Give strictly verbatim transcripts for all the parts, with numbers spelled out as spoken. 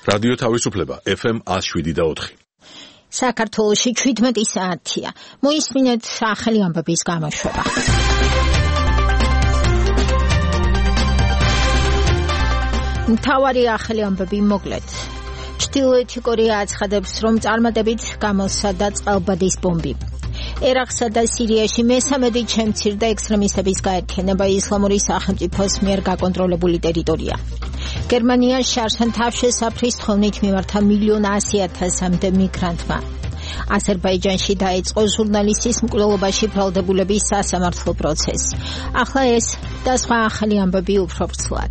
რადიო თავისუფლება ეფ ემ one oh seven point four. საქართველოში seventeen საათია. მოისმინეთ ახალი ამბების გამოშვება. მთავარი ახალი ამბები მოკლედ. ჩრდილოეთი კორეა აცხადებს, რომ წარმატებით გამოსცადა წყალბადის ბომბი. ერაყსა და სირიაში მესამედი შემცირდა ექსტრემისტების გაერთიანება ისლამური სახელმწიფოს მიერ გაკონტროლებული ტერიტორია. გერმანია შარშან თავშესაფრის თხოვნით მიმართა მილიონ ასი ათასამდე მიგრანტმა. აზერბაიჯანში დაიწყო ჟურნალისტის მკვლელობაში ბრალდებულების სასამართლო პროცესი. ახლა ეს და სხვა ახალი ამბები უფრო ვრცლად.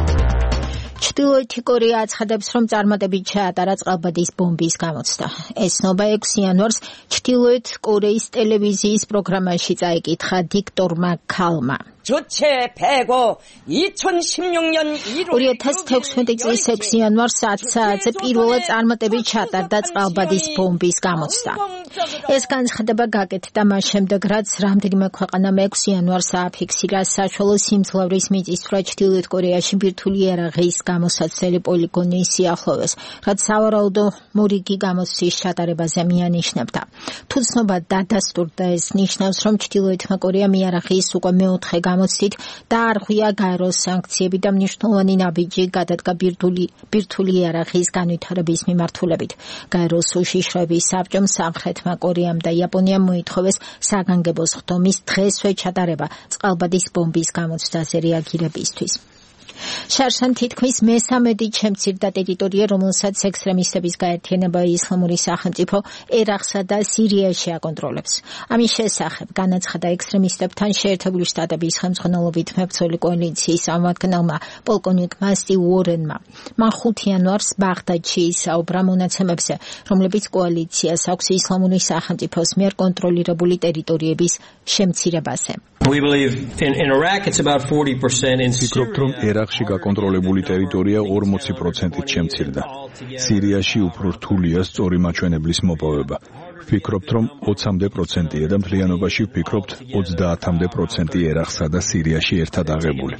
ჩრდილოეთი კორეა აცხადებს, რომ წარმატებით ჩაატარა წყალბადის ბომბის გამოცდა. ეს ნობა ექვსი იანვარს ჩრდილოეთ კორეის ტელევიზიის პროგრამაში წაიკითხა დიქტორმა ქალმა. 주체 배고 이천십육 년 two thousand sixteen წლის ექვსი იანვარს ათ საათზე პირველად წარმატებით ჩატარდა წყალბადის ბომბის გამოცდა. ეს განცხადება გაკეთდა მას შემდეგ, რაც რამდენიმე ქვეყანამ ექვსი იანვარს ააფიქსირა საშუალო სიმძლავრის მიწისძვრა ჩრდილოეთ კორეაში ბირთვული იარაღის გამოსაცდელი პოლიგონის სიახლოვეს, რაც სავარაუდო მორიგი გამოცდის ჩატარებაზე მიანიშნებდა. თუ ცნობა დადასტურდა, ეს ნიშნავს, რომ ჩრდილოეთმა კორეამ იარაღის უკვე მეოთხე გამოცდით დაარღვია გაეროს სანქციები და მნიშვნელოვანი ნაბიჯი გადადგა ბირთვული ბირთვული იარაღის განვითარების მიმართულებით. გაეროს უშიშროების საბჭომ სამხრეთმა კორეამ და იაპონიამ მოითხოვეს საგანგებოს ხდომის დღესვე ჩატარება წყალბადის ბომბის გამოცდაზე რეაგირებისთვის. შარშან თითქმის მესამედი შემცირდა ტერიტორია, რომელსაც ექსტრემისტების გაერთიანება ისლამური სახელმწიფო ერაყსა და სირიაში აკონტროლებს. ამის შესახებ განაცხადა ექსტრემისტებთან შეერთებული შტატების ხელმძღვანელობით მებრძოლი კოალიციის წარმომადგენელმა პოლკოვნიკმა სტივ უორენმა. მან ხუთი იანვარს ბაღდადში ისაუბრა მონაცემებზე, რომლებიც კოალიციას აქვს ისლამური სახელმწიფოს მიერ კონტროლირებული ტერიტორიების შემცირებაზე. We believe in, in Iraq it's about forty percent in ვფიქრობთ, რომ ერაყში გაკონტროლებული ტერიტორია ორმოცი პროცენტით შემცირდა. სირიაში უფრო რთულია სწორი მაჩვენებლის მოპოვება. ვფიქრობთ, რომ ოცამდე პროცენტია და მთლიანობაში ვფიქრობთ ოცდაათამდე პროცენტი ერაყსა და სირიაში ერთად აღებული.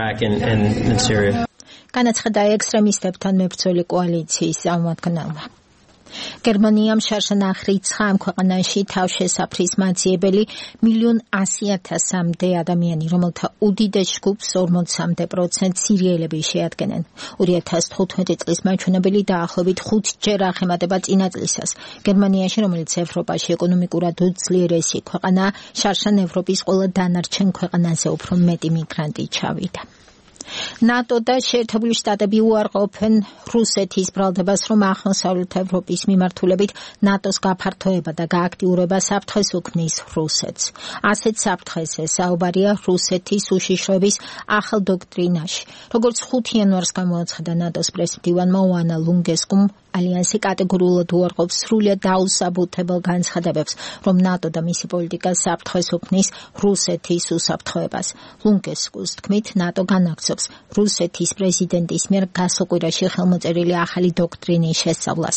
განაცხადა ექსტრემისტებთან მებრძოლი კოალიციის წარმომადგენელმა. გერმანიამ შარშან აღრიცხა ამ ქვეყანაში თავშესაფრის მაძიებელი მილიონ ასი ათასამდე ადამიანი, რომელთა უდიდეს ჯგუფს ორმოცამდე პროცენტს სირიელები შეადგენენ. ორი ათას თხუთმეტი წლის მაჩვენებელი დაახლოებით ხუთჯერ აღემატება წინა წლისას. გერმანიაში, რომელიც ევროპაში ეკონომიკურად უძლიერესი ქვეყანაა, შარშან ევროპის ყველა დანარჩენ ქვეყანაზე უფრო მეტი მიგრანტი ჩავიდა. ნატო და შეერთებული შტატები უარყოფენ რუსეთის ბრალდებას, რომ აღმოსავლეთ ევროპის მიმართულებით ნატოს გაფართოება და გააქტიურება საფრთხეს უქმნის რუსეთს. ასეთ საფრთხეზე საუბარია რუსეთის უშიშროების ახალ დოქტრინაში. როგორც ხუთი იანვარს გამოაცხადა ნატოს პრეზიდენტმა ოანა ლუნგესკუმ, ალიანსი კატეგორიულად უარყოფს სრულიად დაუსაბუთებელ განცხადებებს, რომ ნატო და მისი პოლიტიკა საფრთხეს უქმნის რუსეთის უსაფრთხოებას. ლუნგესკუმის თქმით, ნატო განაგრძობს რუსეთის პრეზიდენტის მიერ გასულ კვირაში ხელმოწერილი ახალი დოქტრინის შესწავლას.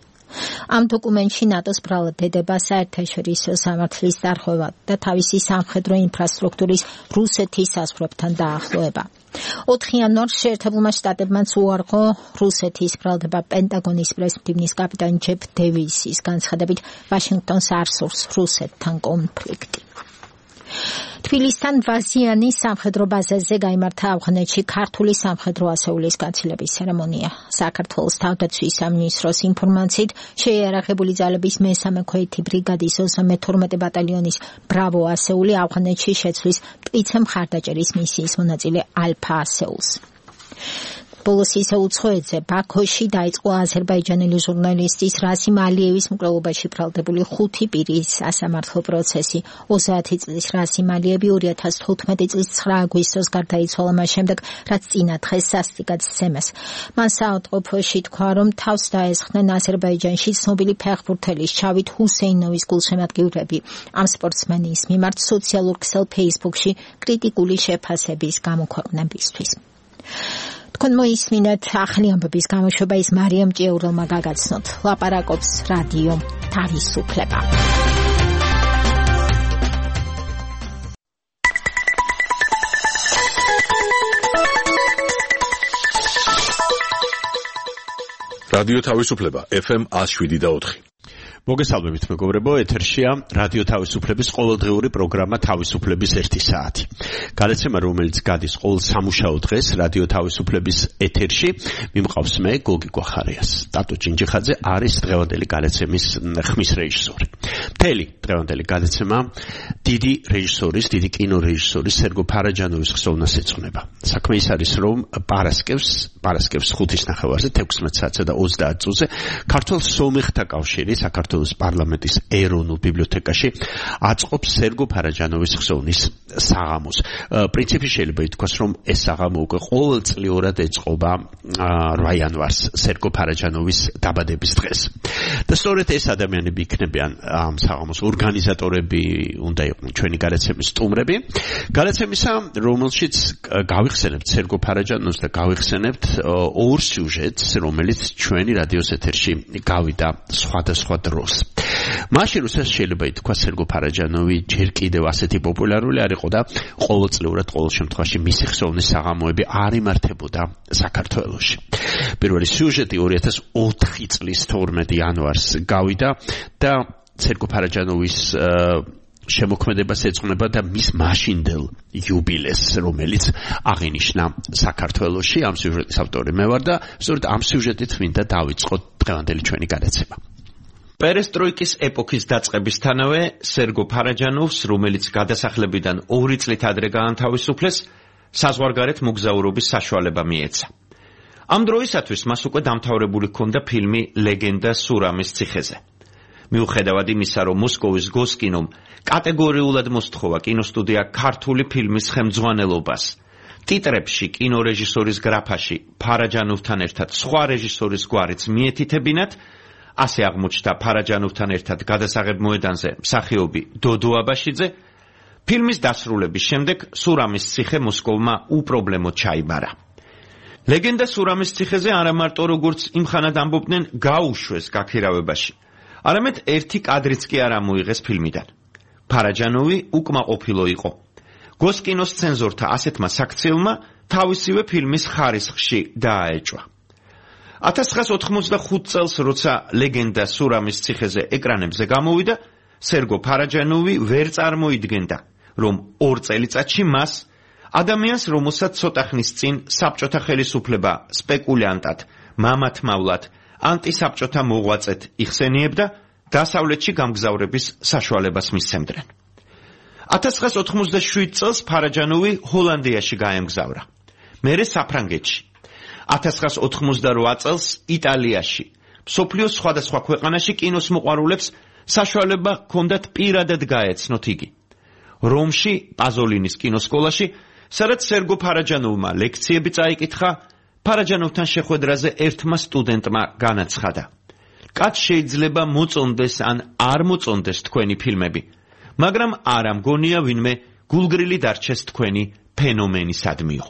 ამ დოკუმენტში ნატოს ბრალდება საერთაშორისო სამართლის დარღვევა და თავისი სამხედრო ინფრასტრუქტურის რუსეთის საზღვრებთან დაახლოება. ოთხი იანვარს შეერთებულმა შტატებმაც უარყო რუსეთის ბრალდება პენტაგონის პრეზიდენტის კაპიტან ჯეფ დევისის განცხადებით, ვაშინგტონს არ სურს რუსეთთან კონფლიქტი. თბილისთან ვაზიანის სამხედრო ბაზაზე გაიმართა ავღანეთში ქართული სამხედრო ასეულის გაცილების ცერემონია. საქართველოს თავდაცვის სამინისტროს ინფორმაციით, შეიარაღებული ძალების მესამე ქვეითი ბრიგადის ოცდამე თორმეტე ბატალიონის ბრავო ასეული ავღანეთში შეცვლის მტკიცე მხარდაჭერის მისიის მონაწილე ალფა ასეულს. ბოლოს ისე უცხოეთზე ბაქოში დაიწყო აზერბაიჯანელი ჟურნალისტის რასიმ ალიევის მკვლელობაში ბრალდებული ხუთი პირის სასამართლო პროცესი. ოცდაათი წლის რასიმ ალიევი ორი ათას თხუთმეტი წლის ცხრა აგვისტოს გარდაიცვალა მას შემდეგ, რაც წინა დღეს სასტიკად სცემეს. მან საავადმყოფოში თქვა, რომ თავს დაესხნენ აზერბაიჯანში ცნობილი ფეხბურთელის ჩავით ჰუსეინოვის გულშემატკივრები. ამ სპორტსმენის მიმართ სოციალურ ქსელ ფეისბუქში კრიტიკული შეფასების გამოქვეყნებისთვის. თქვენ მოისმინეთ ახალი ამბების გამოშვება, ის მარიამ ჭიაურელმა გაგაცნოთ. ლაპარაკობს რადიო თავისუფლება. რადიო თავისუფლება ეფ ემ one oh seven point four. მოგესალმებით მეგობრებო, ეთერშია რადიო თავისუფლების ყოველდღიური პროგრამა თავისუფლების ერთი საათი. გადაცემა, რომელიც გადის ყოველ სამუშაო დღეს რადიო თავისუფლების ეთერში, მიმყავს მე გოგი გვახარიას. ტატო ჭინჯიხაძე არის დღევანდელი გადაცემის ხმის რეჟისორი. მთელი დღევანდელი გადაცემა დიდი რეჟისორის, დიდი კინორეჟისორის სერგო ფარაჯანოვის ხსოვნას ეძღვნება. საქმე ის არის, რომ პარასკევს, პარასკევს ხუთის ნახევარზე, თექვსმეტ საათსა და ოცდაათ წუთზე ქართულ სომეხთა კავშირი საქართველოს პარლამენტის ეროვნულ ბიბლიოთეკაში აწყობს სერგო ფარაჯანოვის ხსოვნის საღამოს. პრინციპი შეიძლება ითქვას, რომ ეს საღამო უკვე ყოველწლიურად ეწყობა რვა იანვარს, სერგო ფარაჯანოვის დაბადების დღეს. და სწორედ ეს ადამიანები იქნებიან ამ საღამოს ორგანიზატორები, უნდა იყვნენ ჩვენი გადაცემის სტუმრები. გადაცემისა, რომელშიც გავიხსენებთ სერგო ფარაჯანოვს და გავიხსენებთ ორ სიუჟეტს, რომელიც ჩვენი რადიოს ეთერში გავიდა სხვადასხვა დროს. მაშინ როდესაც შეიძლება ითქვას სერგო ფარაჯანოვი ჯერ კიდევ ასეთი პოპულარული არ იყო და ყოველწლიურად ყოველ შემთხვევაში მისი ხსოვნის საღამოები არ იმართებოდა საქართველოში. პირველი სიუჟეტი ორი ათას ოთხი წლის თორმეტ იანვარს გავიდა და სერგო ფარაჯანოვის შემოქმედებას ეძღვნება და მის მაშინდელ იუბილეს, რომელიც აღინიშნა საქართველოში. ამ სიუჟეტის ავტორი მე ვარ და სწორედ ამ სიუჟეტით მინდა დავიწყოთ დღევანდელი ჩვენი გადაცემა. პერესტროიკის ეპოქის დაწყებისთანავე სერგო ფარაჯანოვს, რომელიც გადასახლებიდან ორი წლით ადრე გაანთავისუფლეს, საზღვარგარეთ მოგზაურობის საშუალება მიეცა. ამ დროისათვის მას უკვე დამთავრებული ჰქონდა ფილმი ლეგენდა სურამის ციხეზე. მიუხედავად იმისა, რომ მოსკოვის გოსკინომ კატეგორიულად მოსთხოვა კინოსტუდია ქართული ფილმის ხელმძღვანელობას, ტიტრებში კინორეჟისორის გრაფაში ფარაჯანოვთან ერთად სხვა რეჟისორის გვარიც მიეთითებინათ, ასე აღმოჩნდა ფარაჯანოვთან ერთად გადასაღებ მოედანზე მსახიობი დოდო აბაშიძე. ფილმის დასრულების შემდეგ სურამის ციხე მოსკოვმა უპრობლემოდ ჩაიბარა. ლეგენდა სურამის ციხეზე არა მარტო როგორც იმხანად ამბობდნენ გაუშვეს გაქირავებაში, არამედ ერთი კადრიც კი არ ამოიღეს ფილმიდან. ფარაჯანოვი უკმაყოფილო იყო. გოსკინოს ცენზორთა ასეთმა საქციელმა თავისივე ფილმის ხარისხში დააეჭვა. ათას ცხრაას ოთხმოცდახუთ წელს, როცა ლეგენდა სურამის ციხეზე ეკრანებზე გამოვიდა, სერგო ფარაჯანოვი ვერ წარმოიდგენდა, რომ ორ წელიწადში მას, ადამიანს, რომელსაც ცოტა ხნის წინ საბჭოთა ხელისუფლება სპეკულიანტად, მამათმავლად, ანტისაბჭოთა მოღვაწედ იხსენიებდა, დასავლეთში გამგზავრების საშუალებას მისცემდნენ. ათას ცხრაას ოთხმოცდაშვიდ წელს ფარაჯანოვი ჰოლანდიაში გაემგზავრა, მერე საფრანგეთში. ათას ცხრაას ოთხმოცდარვა წელს იტალიაში, მსოფლიოს სხვადასხვა ქვეყანაში კინოს მოყვარულებს საშუალება ჰქონდათ პირადად გაეცნოთ იგი. რომში, პაზოლინის კინოსკოლაში, სადაც სერგო ფარაჯანოვმა ლექციები წაიკითხა, ფარაჯანოვთან შეხვედრაზე ერთმა სტუდენტმა განაცხადა: კაც შეიძლება მოწონდეს ან არ მოწონდეს თქვენი ფილმები, მაგრამ არ ამგონია ვინმე გულგრილი დარჩეს თქვენი ფენომენისადმიო.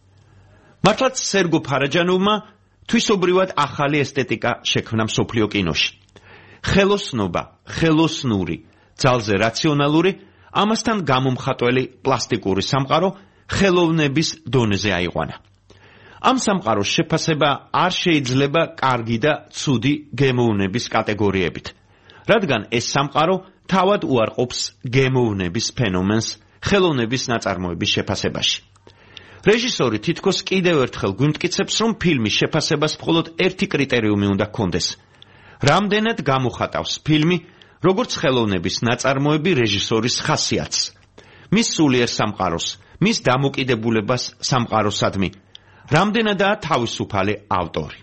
მართლაც სერგო ფარაჯანოვმა თვისობრივად ახალი ესთეტიკა შექმნა მსოფლიო კინოში. ხელოსნობა, ხელოსნური, ძალზე რაციონალური, ამასთან გამომხატველი პლასტიკური სამყარო ხელოვნების დონეზე აიყვანა. ამ სამყაროს შეფასება არ შეიძლება კარგი და ცუდი გემოვნების კატეგორიებით, რადგან ეს სამყარო თავად უარყოფს გემოვნების ფენომენს ხელოვნების ნაწარმოების შეფასებაში. რეჟისორი თითქოს კიდევ ერთხელ გვიმტკიცებს, რომ ფილმის შეფასებას მხოლოდ ერთი კრიტერიუმი უნდა ჰქონდეს: რამდენად გამოხატავს ფილმი, როგორც ხელოვნების ნაწარმოები რეჟისორის ხასიათს, მის სულიერ სამყაროს, მის დამოკიდებულებას სამყაროსადმი, რამდენადაა თავისუფალი ავტორი.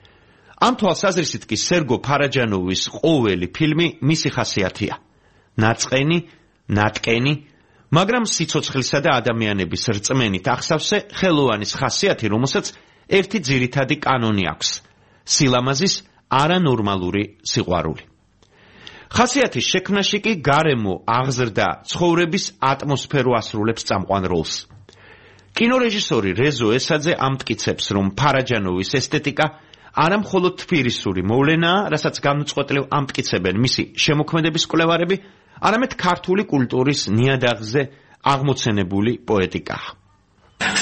ამ თვალსაზრისით კი სერგო ფარაჯანოვის ყოველი ფილმი მისი ხასიათია: ნაწყენი, ნატკენი, მაგრამ სიცოცხლისა და ადამიანების რწმენით ახსავსე ხელოვანის ხასიათი, რომელსაც ერთი ძირითადი კანონი აქვს: სილამაზის არანორმალური სიყვარული. ხასიათის შექმნაში კი გარემო აღზრდა ცხოვრების ატმოსფერო ასრულებს წამყვან როლს. კინორეჟისორი რეზო ესაძე ამტკიცებს, რომ ფარაჯანოვის ესთეტიკა არა მხოლოდ თბილისური მოვლენაა, რასაც განუწყვეტლივ ამტკიცებენ მისი შემოქმედების კვლევარები, არამედ ქართული კულტურის ნიადაგზე აღმოცენებული პოეტიკაა.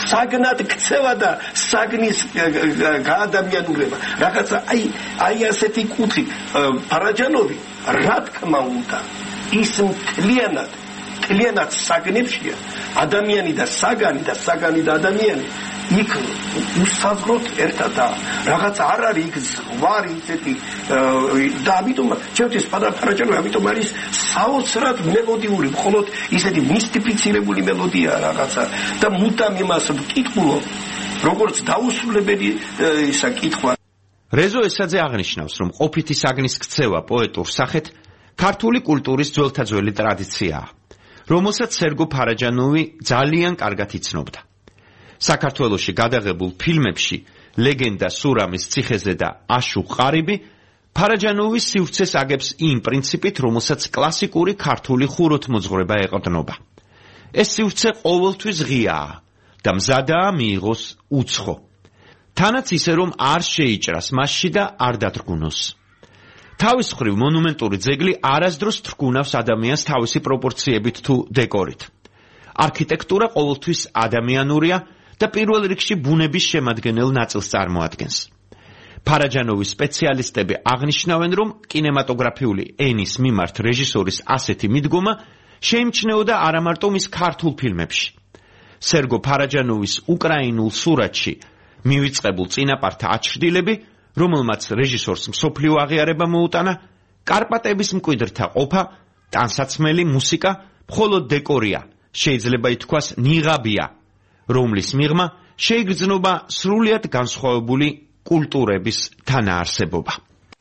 საგნად ქცევა და საგნის გაადამიანურება. რაღაცა აი აი ასეთი კუთხით ფარაჯანოვი რა თქმა უნდა ის მთლიანად მთლიანად საგნებშია ადამიანი და საგანი და საგანი და ადამიანი იქ უსაზღროდ ერთადა რაღაც არ არის იქ ზღვარი ისეთი და ამიტომ ჩემთვის ფარაჯანოვი ამიტომ არის საოცრად მელოდიური მხოლოდ ისეთი მისტიფიცირებული მელოდია რაღაცა და მუდამ იმას ვკითხულობ როგორც დაუსრულებელი ისა კითხვა. რეზო ესაძე აღნიშნავს, რომ ყოფითი საგნის ქცევა პოეტურ სახეთ ქართული კულტურის ძველთაძველი ტრადიციაა, რომელსაც სერგო ფარაჯანოვი ძალიან კარგად იცნობდა. საქართველოში გადაღებულ ფილმებში ლეგენდა სურამის ციხეზე და აშუღ ყარიბი ფარაჯანოვის სივრცეს აგებს იმ პრინციპით, რომელსაც კლასიკური ქართული ხუროთმოძღვრება ეყრდნობა. ეს სივრცე ყოველთვის ღიაა და მზადაა მიიღოს უცხო. თანაც ისე რომ არ შეიჭრას მასში და არ დათრგუნოს. თავის მხრივ მონუმენტური ძეგლი არასდროს თრგუნავს ადამიანს თავისი პროპორციებით თუ დეკორით. არქიტექტურა ყოველთვის ადამიანურია და პირველ რიგში ბუნების შემადგენელ ნაწილს წარმოადგენს. ფარაჯანოვის სპეციალისტები აღნიშნავენ, რომ კინემატოგრაფიული ენის მიმართ რეჟისორის ასეთი მიდგომა შეიმჩნეოდა არა მარტო მის ქართულ ფილმებში. სერგო ფარაჯანოვის უკრაინულ სურათში მივიწყებულ წინაპართა აჩრდილები, რომელმაც რეჟისორს მსოფლიო აღიარება მოუტანა, კარპატების მკვიდრთა ყოფა, ტანსაცმელი მუსიკა, მხოლოდ დეკორია, შეიძლება ითქვას ნიღაბია, რომლის მიღმა შეიგრძნობა სრულიად განსხვავებული კულტურების თანაარსებობა.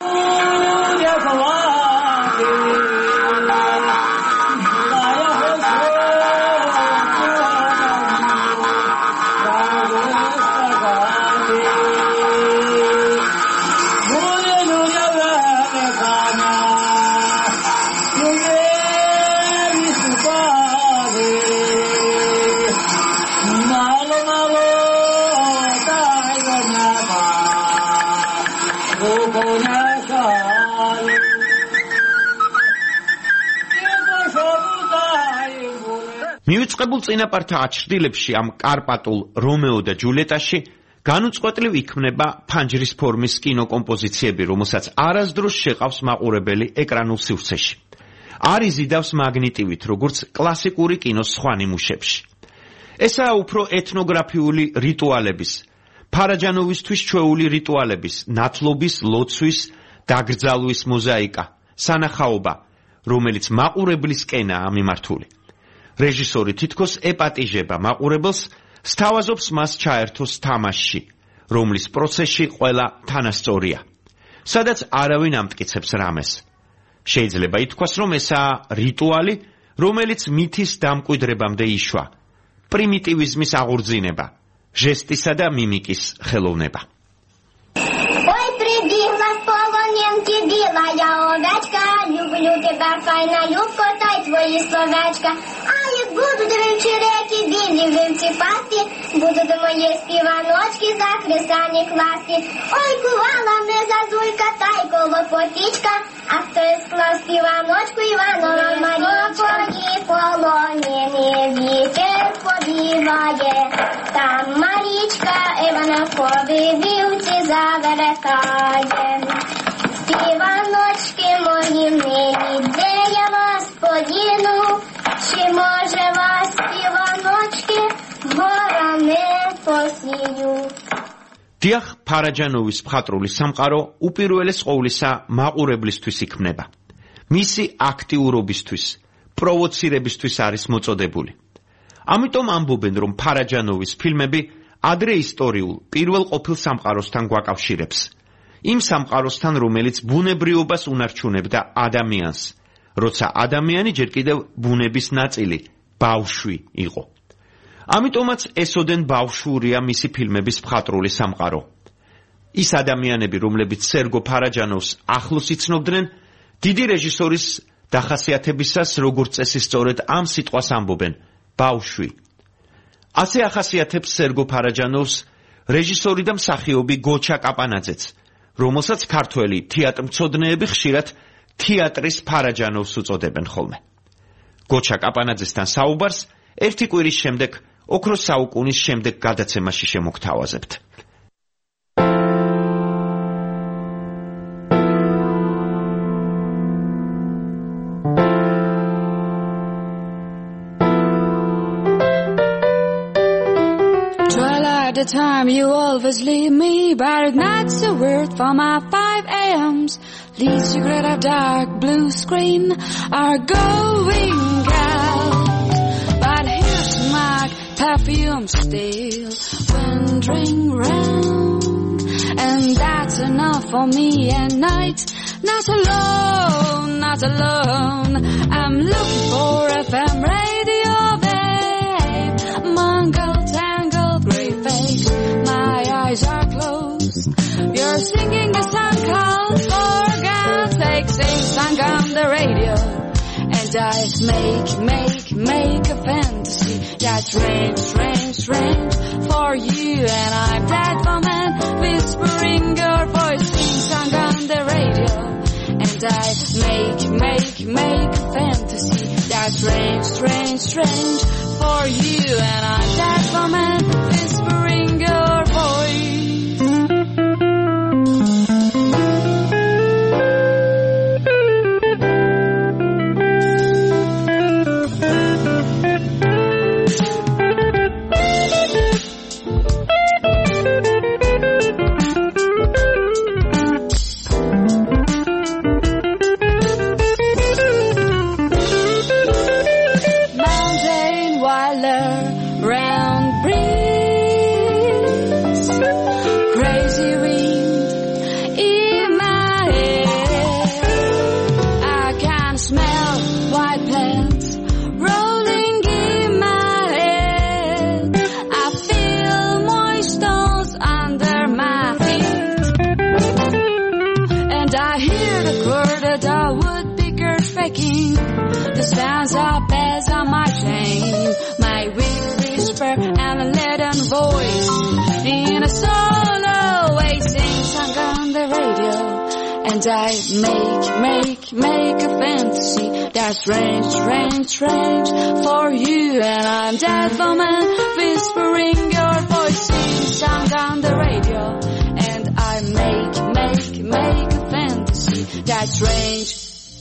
მივიწყებულ წინაპართა აჩრდილებში ამ კარპატულ რომეო და ჯულიეტაში განუწყვეტლივ იქმნება ფანჯრის ფორმის კინოკომპოზიციები, რომელსაც არასდროს შეყავს მაყურებელი ეკრანულ სივრცეში. არ იზიდავს მაგნიტივით, როგორც კლასიკური კინოს სხვა ნიმუშებში. ესაა უფრო ეთნოგრაფიული რიტუალების, ფარაჯანოვისთვის ჩვეული რიტუალების, ნათლობის, ლოცვის, დაგრძალვის მოზაიკა, სანახაობა, რომელიც მაყურებლისკენაა მიმართული. რეჟისორი თითქოს ეპატიჟება მაყურებელს, სთავაზობს მას ჩაერთოს თამაშში, რომლის პროცესში ყველა თანასწორია, სადაც არავინ ამტკიცებს რამეს. შეიძლება ითქვას, რომ ესაა რიტუალი, რომელიც მითის დამკვიდრებამდე იშვა, პრიმიტივიზმის აღორძინება, ჟესტისა და мимикის ხელოვნება. Ой, прибегла с полоненки белая овечка, люблю тебя, файная, котай твои словечка. Будут вечереки, били вивчипасти, будут мои співаночки за хрестані класти. Ой, кувала не зазулька, та й колопотічка, а хто склав співаночку Іванова Марічка. І полонені вітер подіває, там Марічка Івановкові вівці заверетає. Співаночки мої милі, де я вас подіну, чи може вас співаночки горами посію. დიახ, ფარაჯანოვის მხატვრული სამყარო უპირველეს ყოვლისა მაყურებლისთვის იქმნება. მისი აქტიურობისთვის, პროვოცირებისთვის არის მოწოდებული. ამიტომ ამბობენ, რომ ფარაჯანოვის ფილმები ადრე ისტორიულ პირველ ყოფილ სამყაროსთან გვაკავშირებს. იმ სამყაროსთან, რომელიც ბუნებრიობას უნარჩუნებდა ადამიანს, როცა ადამიანი ჯერ კიდევ ბუნების ნაწილი, ბავშვი იყო. ამიტომაც ესოდენ ბავშვურია მისი ფილმების მხატვრული სამყარო. ის ადამიანები, რომლებიც სერგო ფარაჯანოვს ახლოს იცნობდნენ, დიდი რეჟისორის დახასიათებისას, როგორც წესი სწორედ ამ სიტყვას ამბობენ, ბავშვი. ასე ახასიათებს სერგო ფარაჯანოვს რეჟისორი და მსახიობი გოჩა კაპანაძეც, რომელსაც ქართველი თეატრმცოდნეები ხშირად თეატრის ფარაჯანოვს უწოდებენ ხოლმე. გოჩა კაპანაძესთან საუბარს ერთი კვირის შემდეგ ოქროს საუკუნის შემდეგ გადაცემაში შემოგთავაზებთ. The time you always leave me, but not a word for my five a.m.s. Least secret of dark blue screen are going out. But here's my perfume still wandering round, and that's enough for me at night. Not alone, not alone. I'm looking for F M radio, babe. Mongol tangled gray face. My eyes are closed. You're singing a song called For God's Sake, sing song on the radio. And I make, make, make a fantasy that's strange, strange, strange for you. And I'm that woman whispering your voice, sing song on the radio. And I make, make, make a fantasy that's strange, strange, strange for you. And I'm that woman whispering your voice. The sounds of bells on my chain, my weak whisper and a leaden voice in a solo way, sing song on the radio. And I make, make, make a fantasy that's strange, strange, strange for you. And I'm that woman whispering your voice, sing song on the radio. And I make, make, make a fantasy that's strange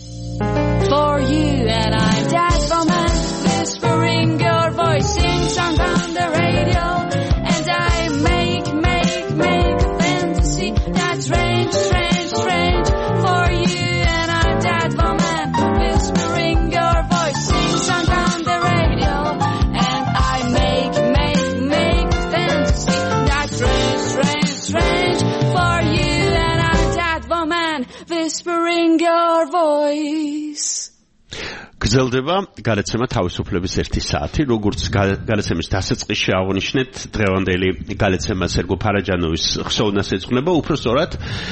for you. And I'm that woman whispering your voice, sing song on the radio. And I make, make, make a fantasy that's strange, strange, strange for you. And I'm that woman whispering your voice, sing song on the radio. And I make, make, make a fantasy that's strange, strange, strange for you. And I'm that woman whispering your voice. გრძელდება გადაცემა თავისუფლების ერთი საათი, როგორც გადაცემის დასაწყისში აღნიშნეთ, დღევანდელი გადაცემა სერგო ფარაჯანოვის ხსოვნას ეძღვნება, უფრო სწორად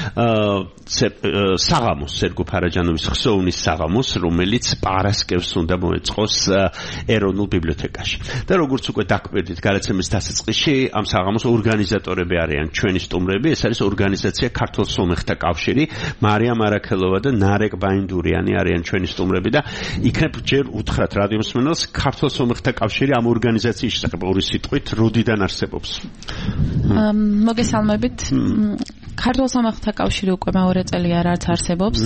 საღამოს, სერგო ფარაჯანოვის ხსოვნის საღამოს, რომელიც პარასკევს უნდა მოეწყოს ეროვნულ ბიბლიოთეკაში. და როგორც უკვე დაგვირდით გადაცემის დასაწყისში, ამ საღამოს ორგანიზატორები არიან ჩვენი სტუმრები, ეს არის ორგანიზაცია ქართულ სომეხთა კავშირი, მარიამ არაქელოვა და ნარეკ ბაინდურიანი არიან ჩვენი სტუმრები და იქნებ ჯერ უთხრათ რადიო მსმენელს ქართულ სომეხთა კავშირი ამ ორგანიზაციის შესახებ ორი სიტყვით როდიდან არსებობს? მოგესალმებით. ქართულ სომეხთა კავშირი უკვე მეორე წელია რაც არსებობს.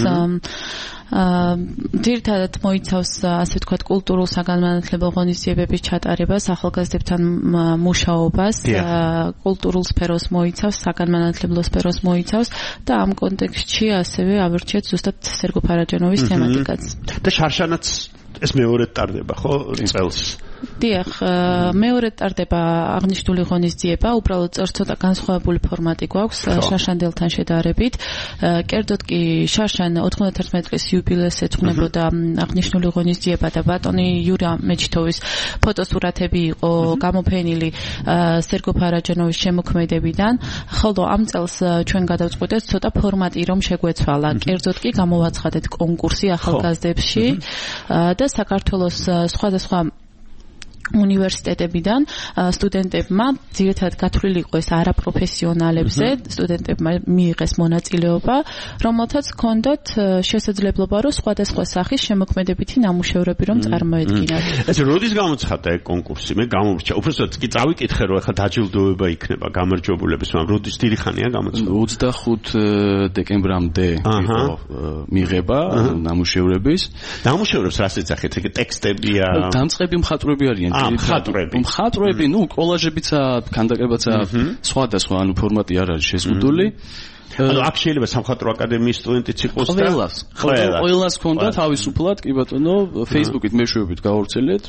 ძირითადად მოიცავს ასე ვთქვათ კულტურულ საგანმანათლებლო ღონისძიებების ჩატარებას, ახალგაზრდებთან მუშაობას, კულტურულ სფეროს მოიცავს, საგანმანათლებლო სფეროს მოიცავს და ამ კონტექსტში ასევე ავირჩიეთ ზუსტად სერგო ფარაჯანოვის თემატიკაც. და შარშანაც ეს მეორე ტარდება, ხო, წელს? დიახ, მეორე ტარდება აღნიშნული ღონისძიება, უბრალოდ ცოტა განსხვავებული ფორმატი გვაქვს შარშანდილთან შედარებით. კერძოდ კი შარშან ოთხმოცდაათი წლის იუბილეს ეძღვნებოდა აღნიშნული ღონისძიება და ბატონი იურა მეჩითოვის ფოტოსურათები იყო გამოფენილი სერგო ფარაჯანოვის შემოქმედებიდან, ხოლო ამ წელს ჩვენ გადავწყვიტეთ ცოტა ფორმატი რომ შეგვეცვალა. კერძოდ კი გამოვაცხადეთ კონკურსი ახალგაზრდებში და საქართველოს სხვადასხვა უნივერსიტეტებიდან სტუდენტებმა ძირითადად გათვლილი იყო ეს არაპროფესიონალებზე, სტუდენტებმა მიიღეს მონაწილეობა, რომელთაც ჰქონდათ შესაძლებლობა, რომ სხვადასხვა სახის შემოქმედებითი ნამუშევრები რომ წარმოედგინათ. ესე როდის გამოცხადდა ეგ კონკურსი? მე გამომრჩა. უბრალოდ კი წავიკითხე, რომ ახლა დაჯილდოება იქნება გამარჯვებულების, მაგრამ როდის დიდი ხანია გამოცხადდა? ოცდახუთი დეკემბრამდე იყო მიღება ნამუშევრების. ნამუშევრებს რას ეძახით? ეგ ტექსტებია? დამწყები მხატვრები არიან. მხატვრები. მხატვრები, ნუ კოლაჟებიცა, ქანდაკებაცა, სხვადასხვა, ანუ ფორმატი არ არის შეზღუდული. ანუ აქ შეიძლება სამხატვრო აკადემიის სტუდენტიც იყოს და ყველას. ყველას ჰქონდა თავისუფლად, კი ბატონო, Facebook-ით მეშვეობით გავავრცელეთ.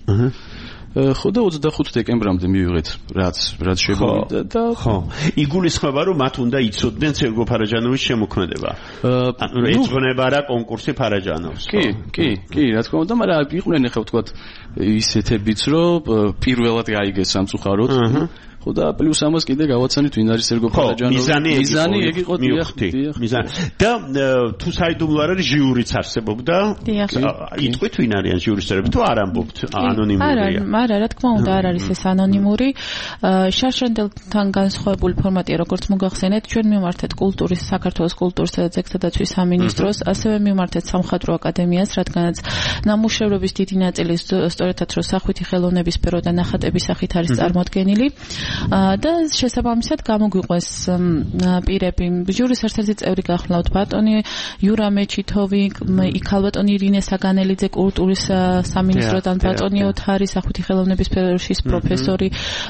ხო და ოცდახუთი დეკემბრამდე მივიღეთ რაც რაც შემოვიდა და ხო იგულისხმება რომ მათ უნდა იცოდნენ სერგო ფარაჯანოვის შემოქმედება. ანუ ეძღვნება რა კონკურსი ფარაჯანოვს. კი, კი, კი, რა თქმა უნდა, მაგრამ იყვნენ ახლა ვთქვათ ისეთებიც რომ პირველად გაიგეს სამწუხაროდ. ხო და პლუს ამას კიდე გავაცანით ვინ არის სერგო ფარაჯანოვი. მიზანი ეგ იყო დიახ, მიზანი. და თუ საიდუმლო არ არის ჟიურიც არსებობდა. იტყვით ვინ არიან ჟიურის წევრები თუ არ ამბობთ ანონიმურია. არა, არა, რა თქმა უნდა არ არის ეს ანონიმური. შარშანდელთან განსხვავებული ფორმატია, როგორც მოგახსენეთ, ჩვენ მივმართეთ კულტურის საქართველოს კულტურის და ძეგლთა დაცვის სამინისტროს, ასევე მივმართეთ სამხატვრო აკადემიას, რადგანაც ნამუშევრების დიდი ნაწილი სწორედაც რომ სახვითი ხელოვნების სფერო და ნახატების სახით არის წარმოდგენილი. და შესაბამისად გამოგვიყვეს პირები. ჟურის ერთ-ერთი წევრი გახლავთ ბატონი იურა მეჩითოვი, იქ ალბატონი ირინე საგანელიძე კულტურის სამინისტროდან, ბატონი ოთარი სახვითი ხელოვნების სფეროშის პროფესორი.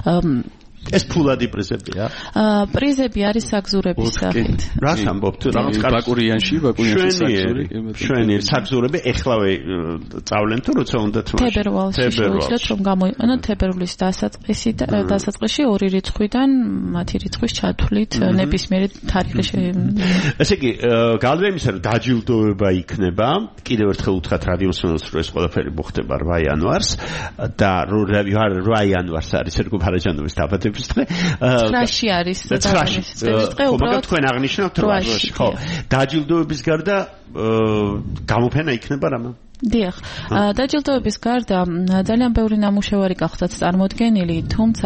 ეს ფულადი პრიზებია? აა პრიზები არის საგზურების სახით. რა ამბობთ? რაღაც ბაკურიანში, ბაკურიანში საგზური. შვენიერი საგზურები ეხლავე წავლენ თუ როცა უნდათ მას? თებერვალში შეუძლიათ რომ გამოიყენოთ თებერვლის დასაწყისი და დასაწყისში ორი რიცხვიდან მათი რიცხვის ჩათვლით ნებისმიერი თარიღი. ესე იგი, გარდა იმისა, რომ დაჯილდოება იქნება, კიდევ ერთხელ უთხრათ რადიოსმენელს, რომ ეს ყველაფერი მოხდება რვა იანვარს და რვა იანვარს არის სერგო ფარაჯანოვის დაბადება. ცხრაში არის ცხრაში ხო მაგრამ თქვენ აღნიშნავთ რვაში ხო დაჯილდოების გარდა გამოფენა იქნება რამე დიახ, დაჯილდოების გარდა ძალიან ბევრი ნამუშევარი გახდათ წარმოდგენილი, თუმცა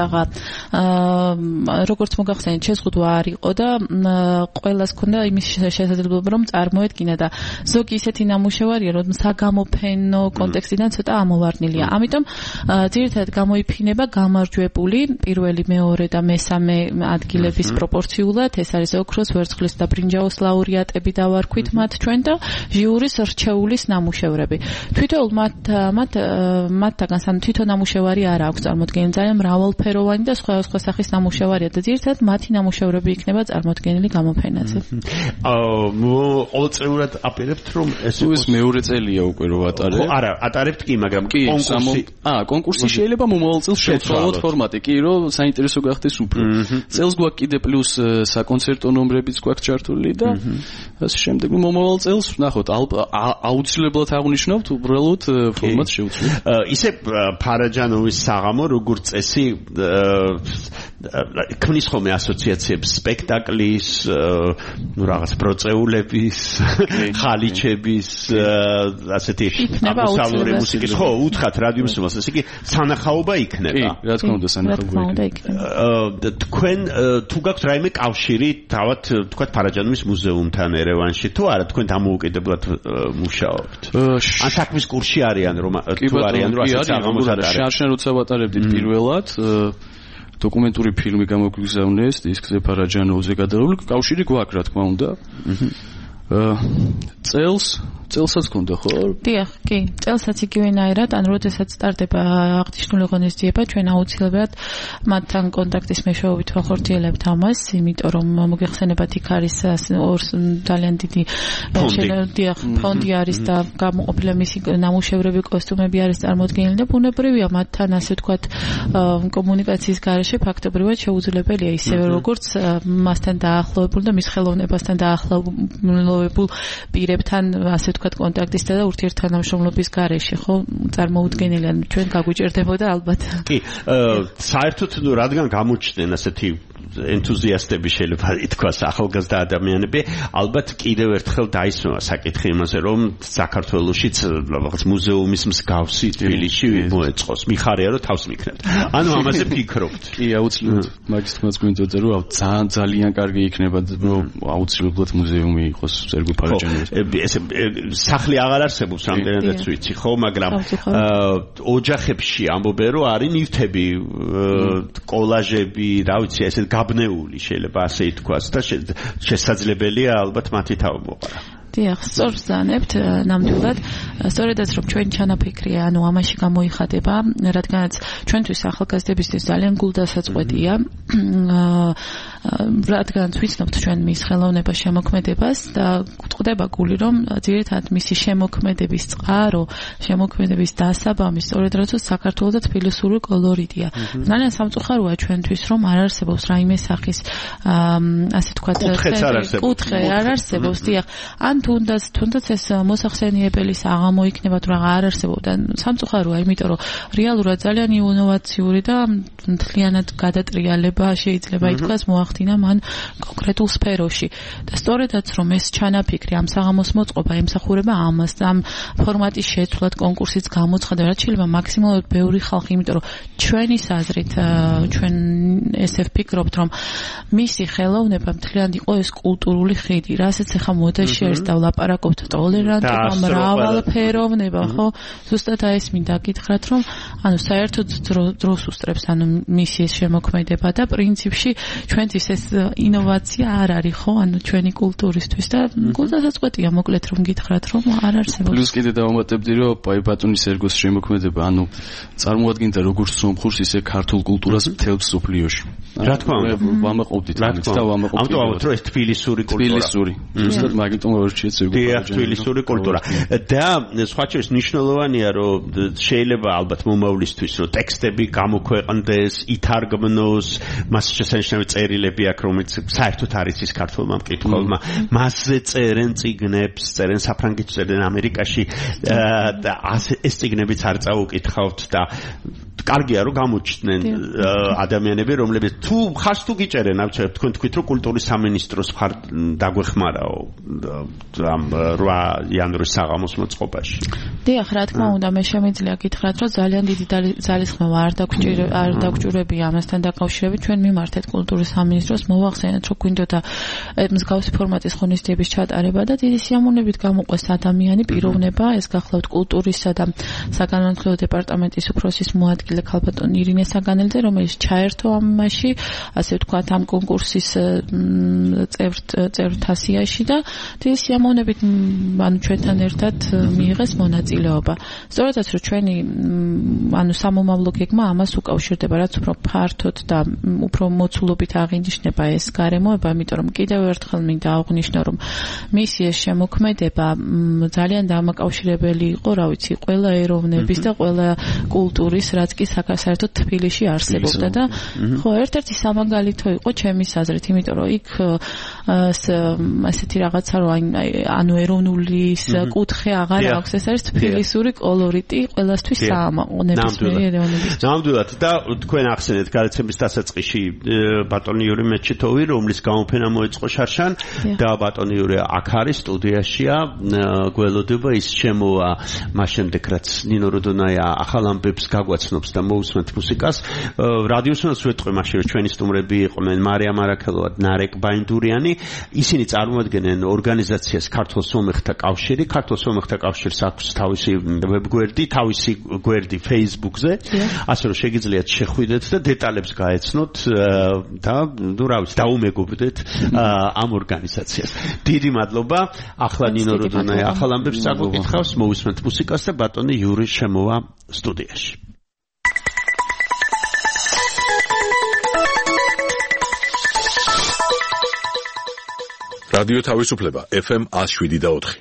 როგორც მოგახსენეთ, შეზღუდვა არ იყო და ყველას ჰქონდა იმის შესაძლებლობა რომ წარმოედგინა და ზოგი ისეთი ნამუშევარია, რომ საგამოფენო კონტექსტიდან ცოტა ამოვარდნილია. ამიტომ ძირითადად გამოიფინება გამარჯვებული პირველი, მეორე და მესამე ადგილების პროპორციულად, ეს არის ოქროს, ვერცხლის და ბრინჯაოს ლაურეატები დავარქვით მათ ჩვენ და ჟიურის რჩეულის ნამუშევრები. თვითონ მათ მათ მათთან სამ თვითონ ნამუშევარი არ აქვს წარმოდგენილი, ძალიან მრავალფეროვანი და სხვა სხვა სახის ნამუშევარია და ძირითადად მათი ნამუშევრები იქნება წარმოდგენილი გამოფენაზე. აა ყოველწლიურად აპირებთ რომ ეს ეს მეორე წელია უკვე რომ ატარებ. ხო, არა, ატარებთ კი, მაგრამ კონკურსი აა კონკურსი შეიძლება მომავალ წელს შევცვალოთ ფორმატი, კი რომ საინტერესო გახდეს უფრო. წელს გვაქვს კიდე პლუს საკონცერტო ნომრებიც გვაქვს ჩართული და ასე შემდეგ მომავალ წელს ნახოთ აუცილებლად აღნიშნავთ უბრალოდ ფორმატს შევცვლით. ისე ფარაჯანოვის საღამო როგორც წესი ქმნის ხოლმე ასოციაციებს სპექტაკლის, ნუ რაღაც პროცეულების, ხალიჩების, ასეთი აღმოსავლური მუსიკის, ხო, უთხრათ რადიოსმენელს, ესე იგი სანახაობა იქნება. კი, რა თქმა უნდა სანახაობა იქნება. თქვენ თუ გაქვთ რაიმე კავშირი თავად თქვათ ფარაჯანოვის მუზეუმთან ერევანში თუ არა, თქვენ დამოუკიდებლად მუშაობთ? ან საქმის კურსი არიან რომ თუ არიან რომ ასეც აღამოს ატარებთ? შარშან როცა ვატარებდით პირველად დოკუმენტური ფილმი გამოგვიგზავნეს დისკზე ფარაჯანოვზე გადაღებული, კავშირი გვაქვს რა თქმა უნდა. წელს წელსაც გქონდა ხო? დიახ, კი, წელსაც იგივენაირად, ან როდესაც სტარტდება აღნიშნული ღონისძიება, ჩვენ აუცილებლად მათთან კონტაქტის მეშვეობით ვახორციელებთ ამას, იმიტომ რომ მოგეხსენებათ იქ არის ძალიან დიდი დიახ, ფონდი არის და გამოყოფილი მისი ნამუშევრები, კოსტუმები არის წარმოდგენილი და ბუნებრივია მათთან ასე ვთქვათ კომუნიკაციის გარეშე ფაქტობრივად შეუძლებელია ისევე როგორც მასთან დაახლოებულ და მის ხელოვნებასთან დაახლოებულ პირებთან ასე ვთქვათ კონტაქტის და ურთიერთთანამშრომლობის გარეშე, ხო, წარმოუდგენელი, ჩვენ გაგვიჭერდებოდა ალბათ. კი, საერთოდ რადგან გამოჩნდნენ ასეთი ენთუზიასტები შეიძლება ითქვას ახალგაზრდა ადამიანები ალბათ კიდევ ერთხელ დაისმევა საკითხი იმაზე რომ საქართველოშიც რაღაც მუზეუმის მსგავსი თბილისში მოეწყოს მიხარია რომ თავს მიქნებთ ანუ ამაზე ფიქრობთ კი აუცილებლად მაგის თქმაც გვინდოდა რომ ძალიან ძალიან კარგი იქნება რომ აუცილებლად მუზეუმი იყოს სერგო ფარაჯანოვის ესე სახლი აღარ არსებობს რამდენადაც ვიცი ხო მაგრამ ოჯახებში ამბობენ რომ არის ნივთები კოლაჟები რა ვიცი ესე გაბნეული შეიძლება ასე ითქვას და შესაძლებელია ალბათ მათი თავი მოყარა დიახ, სწორს ზანებთ ნამდვილად. სწორედაც რომ ჩვენი ჩანაფიქრია, ანუ ამაში გამოიხატება, რადგანაც ჩვენთვის ახალგაზრდებისთვის ძალიან გულდასაწყვეტია. რადგანაც ვიცნობთ ჩვენ მის ხელოვნება შემოქმედებას და გვტყდება გული რომ ძირითადად მისი შემოქმედების წყარო, შემოქმედების დასაბამი სწორედ რაცაც საქართველოს და თბილისური კოლორიტია. ძალიან სამწუხაროა ჩვენთვის რომ არ არსებობს რაიმე სახის ასე ვთქვათ კუთხე არ არსებობს, დიახ. ან თუნდაც თუნდაც ეს მოსახსენიებელი საღამო იქნება თუ რა არ არსებობდა. სამწუხაროა, იმიტომ რომ რეალურად ძალიან ინოვაციური და მთლიანად გადატრიალება შეიძლება ითქვას მოახდინა მან კონკრეტულ სფეროში. და სწორედაც რომ ეს ჩანაფიქრი ამ საღამოს მოწყობა ემსახურება ამას და ამ ფორმატის შეცვლად კონკურსიც გამოცხადა, რაც შეიძლება მაქსიმალურად ბევრი ხალხი, იმიტომ რომ ჩვენი საზრით ჩვენ ესე ვფიქრობთ რომ მისი ხელოვნება მთლიანად იყო ეს კულტურული ხიდი, რასაც ახლა მოდაში არის და ვლაპარაკობთ ტოლერანტობა, მრავალფეროვნება, ხო? ზუსტად აი ეს მინდა გითხრათ, რომ ანუ საერთოდ დროს უსწრებს ანუ მისი ეს შემოქმედება და პრინციპში ჩვენთვის ეს ინოვაცია არ არის, ხო? ანუ ჩვენი კულტურისთვის და გულდასაწყვეტია მოკლედ რომ გითხრათ, რომ არ არსებობს. პლუს კიდე დავამატებდი, რომ აი ბატონის ერგოს შემოქმედება, ანუ წარმოადგენდა როგორც სომხურს, ისე ქართულ კულტურას მთელ მსოფლიოში. რა თქმა უნდა, ვამაყობდით ამით და ვამაყობთ. ამიტომ ამბობთ, რომ ეს თბილისური კულტურა. თბილისური. ზუსტად მაგიტომ ვერჩიეთ ზოგადად თბილისური კულტურა. და სხვა შორის მნიშვნელოვანია, რომ შეიძლება ალბათ მომავლისთვის, რომ ტექსტები გამოქვეყნდეს, ითარგმნოს, მას შესანიშნავი წერილები აქვს, რომელიც საერთოდ არის ის ქართულმა მკითხველმა. მასზე წერენ წიგნებს, წერენ საფრანგეთში, წერენ ამერიკაში და ეს წიგნებიც არ წაუკითხავთ და კარგია რომ გამოჩნდნენ ადამიანები, რომლებიც თუ ხარს თუ გიჭერენ, ავჩერებთ თქვენ თქვით რომ კულტურის სამინისტროს ხარ დაგვეხმარაო ამ რვა იანვრის საღამოს მოწყობაში. დიახ, რა თქმა უნდა, მე შემიძლია გითხრათ, რომ ძალიან დიდი ძალისხმევა არ დაგჭირ არ დაგჭირებია ამასთან დაკავშირებით ჩვენ მიმართეთ კულტურის სამინისტროს მოვახსენეთ, რომ გვინდოდა მსგავსი ფორმატის ღონისძიების ჩატარება და დიდი სიამოვნებით გამოყვეს ადამიანი პიროვნება, ეს გახლავთ კულტურისა და საგანმანათლებლო დეპარტამენტის უფროსის მოადგილე ქალბატონი ირინე საგანელძე, რომელიც ჩაერთო ამაში, ასე ვთქვათ, ამ კონკურსის წევრთა სიაში და დიდი სიამოვნებით ანუ ჩვენთან ერთად მიიღეს მონაწილეობა. სწორედაც რომ ჩვენი ანუ სამომავლო გეგმა ამას უკავშირდება, რაც უფრო ფართოდ და უფრო მოცულობით აღინიშნება ეს გარემოება, იმიტომ რომ კიდევ ერთხელ მინდა აღვნიშნო, რომ მისი ეს შემოქმედება ძალიან დამაკავშირებელი იყო, რა ვიცი, ყველა ეროვნების და ყველა კულტურის, რაც კი საერთოდ თბილისში არსებობდა და ხო, ერთ-ერთი სამაგალითო იყო ჩემის აზრით, იმიტომ რომ იქ ასეთი რაღაცა რომ ანუ ეროვნული კუთხე აღარ აქვს, ეს არის თბილისური კოლორიტი ყველასთვის საამაყო ნებისმიერი ეროვნების. ნამდვილად და თქვენ ახსენეთ გადაცემის დასაწყისში ბატონი იური მეჩეთოვი, რომლის გამოფენა მოეწყო შარშან და ბატონი იური აქ არის სტუდიაშია, გველოდება ის შემოვა მას შემდეგ რაც ნინო როდონაია ახალ ამბებს გაგვაცნობს და მოусმენთ მუსიკას. რადიოსანაც ვეთყვი მაშინ რომ ჩვენი სტუმრები იყვნენ მარია მარაქელოვა, ნარეკ ბაინდურიანი, ისინი წარმოადგენენ ორგანიზაციას ქართულ სომეხთა კავშირი. ქართულ სომეხთა კავშირს აქვს თავისი ვებგვერდი, თავისი გვერდი Facebook-ზე, ასე რომ შეგიძლიათ შეხვიდეთ და დეტალებს გაეცნოთ და ნუ რა ვიცი, დაუმეგობრდეთ ამ ორგანიზაციას. დიდი მადლობა. ახლა ნინო როდონაია ახალ ამბებს წაგვიკითხავს, მოусმენთ მუსიკას და ბატონი იური შემოვა სტუდიაში. რადიო თავისუფლება ეფ ემ one oh seven და four.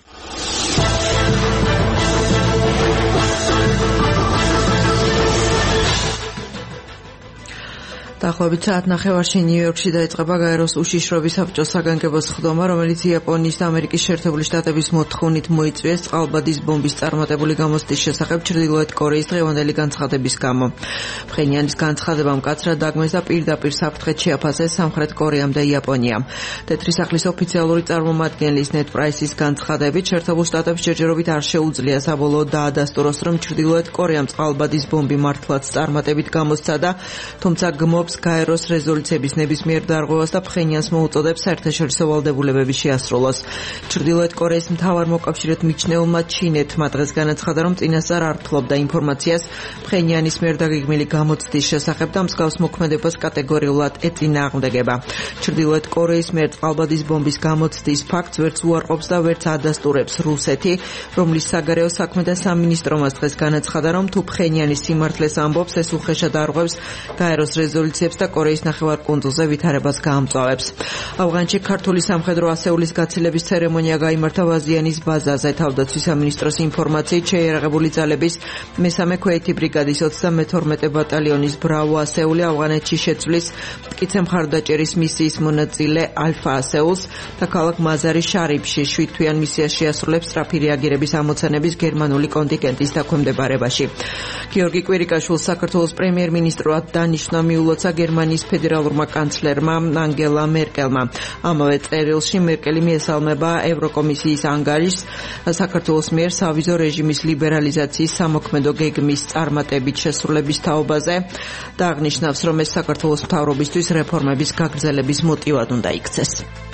დაახლოებით საათ ნახევარში ნიუ-იორკში დაიწყება გაეროს უშიშროების საბჭოს საგანგებო სხდომა, რომელიც იაპონიის და ამერიკის შეერთებული შტატების მოთხოვნით მოიწვიეს წყალბადის ბომბის წარმატებული გამოცდის შესახებ ჩრდილოეთ კორეის დღევანდელი განცხადების გამო. ფხენიანის განცხადებამ მკაცრად დაგმეს და პირდაპირ საფრთხეთ შეაფასეს სამხრეთ კორეამ და იაპონიამ. თეთრი სახლის ოფიციალური წარმომადგენლის ნედ პრაისის განცხადებით, შეერთებულ შტატებს ჯერჯერობით არ შეუძლია საბოლოოდ დაადასტუროს, რომ ჩრდილოეთ კორეამ წყალბადის ბომბი მართლაც წარმატებით გამოსცა და თუმცა გმობს გაეროს რეზოლუციების ნებისმიერ დარღვევას და ფხენიანს მოუწოდებს საერთაშორისო ვალდებულებების შეასრულოს. ჩრდილოეთ კორეის მთავარ მოკავშირედ მიჩნეულმა ჩინეთმა დღეს განაცხადა, რომ წინასწარ არ ფლობდა ინფორმაციას ფხენიანის მიერ დაგეგმილი გამოცდის შესახებ და მსგავს მოქმედებას კატეგორიულად ეწინააღმდეგება. ჩრდილოეთ კორეის მიერ წყალბადის ბომბის გამოცდის ფაქტს ვერც უარყოფს და ვერც ადასტურებს რუსეთი, რომლის საგარეო საქმე და სამინისტრომაც დღეს განაცხადა, რომ თუ ფხენიანი სიმართლეს ამბობს, ეს უხეშად არღვევს გაეროს რეზოლუციებს და კორეის ნახევარკუნძულზე ვითარებას გაამწვავებს. ავღანეთში ქართული სამხედრო ასეულის გაცილების ცერემონია გაიმართა ვაზიანის ბაზაზე. თავდაცვის სამინისტროს ინფორმაციით, შეიარაღებული ძალების მესამე ქვეითი ბრიგადის ოცდამეთორმეტე ბატალიონის ბრავო ასეული ავღანეთში შეცვლის მტკიცე მხარდაჭერის მისიის მონაწილე ალფა ასეულს და ქალაქ მაზარი შარიფში შვიდ თვიან მისიას შეასრულებს სწრაფი რეაგირების ამოცანების გერმანული კონტინგენტის დაქვემდებარებაში. გიორგი კვირიკაშვილს საქართველოს პრემიერ-მინისტრად დანიშნა მიულოცა გერმანიის ფედერალურმა კანცლერმა ანგელა მერკელმა. ამავე წერილში მერკელი მიესალმება ევროკომისიის ანგარიშს საქართველოს მიერ სავიზო რეჟიმის ლიბერალიზაციის სამოქმედო გეგმის წარმატებით შესრულების თაობაზე და აღნიშნავს, რომ ეს საქართველოს მთავრობისთვის რეფორმების გაგრძელების მოტივად უნდა იქცეს.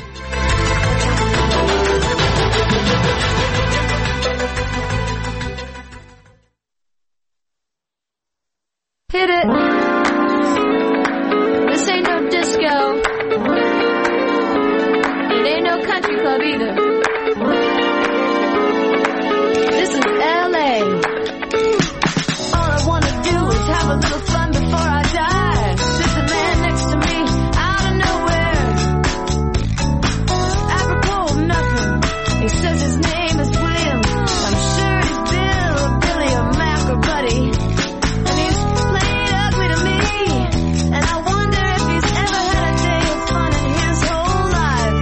Hit it. This ain't no disco. It ain't no country club either. This is L A. All I wanna do is have a little fun before I die. There's a man next to me out of nowhere. Apropos of nothing. He says his name is William. I'm sure he's Bill or Billy or Mac or Buddy. And I wonder if he's ever had a day of fun in his whole life.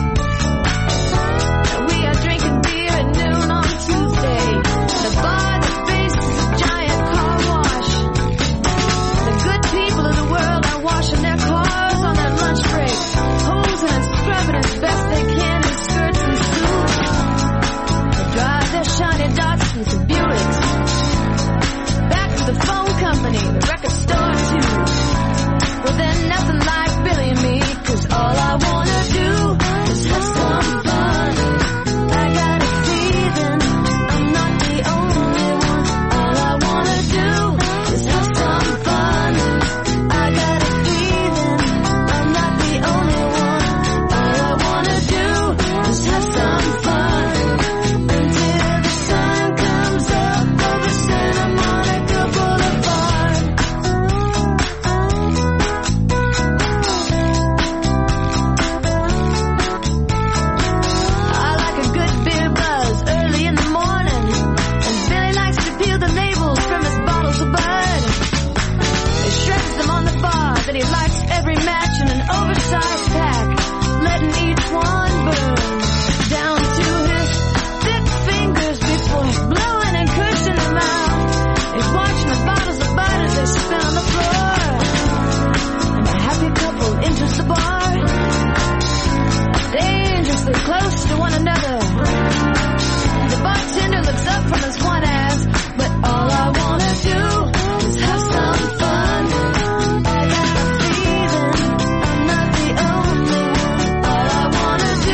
We are drinking beer at noon on Tuesday. The bar that faces a giant car wash. The good people of the world are washing their cars on their lunch break, hosing and scrubbing as best they can in skirts and suits. They drive their shiny Datsuns and Buicks back to the phone company, the record store too. Well, then nothing like Billy and me, 'cause all I wanna do is have some fun. I got a feeling I'm not the only one. All I wanna do is have some fun. I got a feeling I'm not the only one. All I wanna do is have some fun until the sun comes up over Santa Monica Boulevard. I like a good beer buzz early in the morning, and Billy likes to peel the labels from his bottles of Bud. He shreds them on the bar that he likes every match in an oversized pack, letting each one burn down to his thick fingers before blowing and cursing them out. He's watching the bottles of Bud as they spin on the floor, and a happy couple enters the bar, dangerously close to one another. The bartender looks up from his one ass, but all I wanna do is have some fun. I got a feeling I'm not the only one. All I wanna do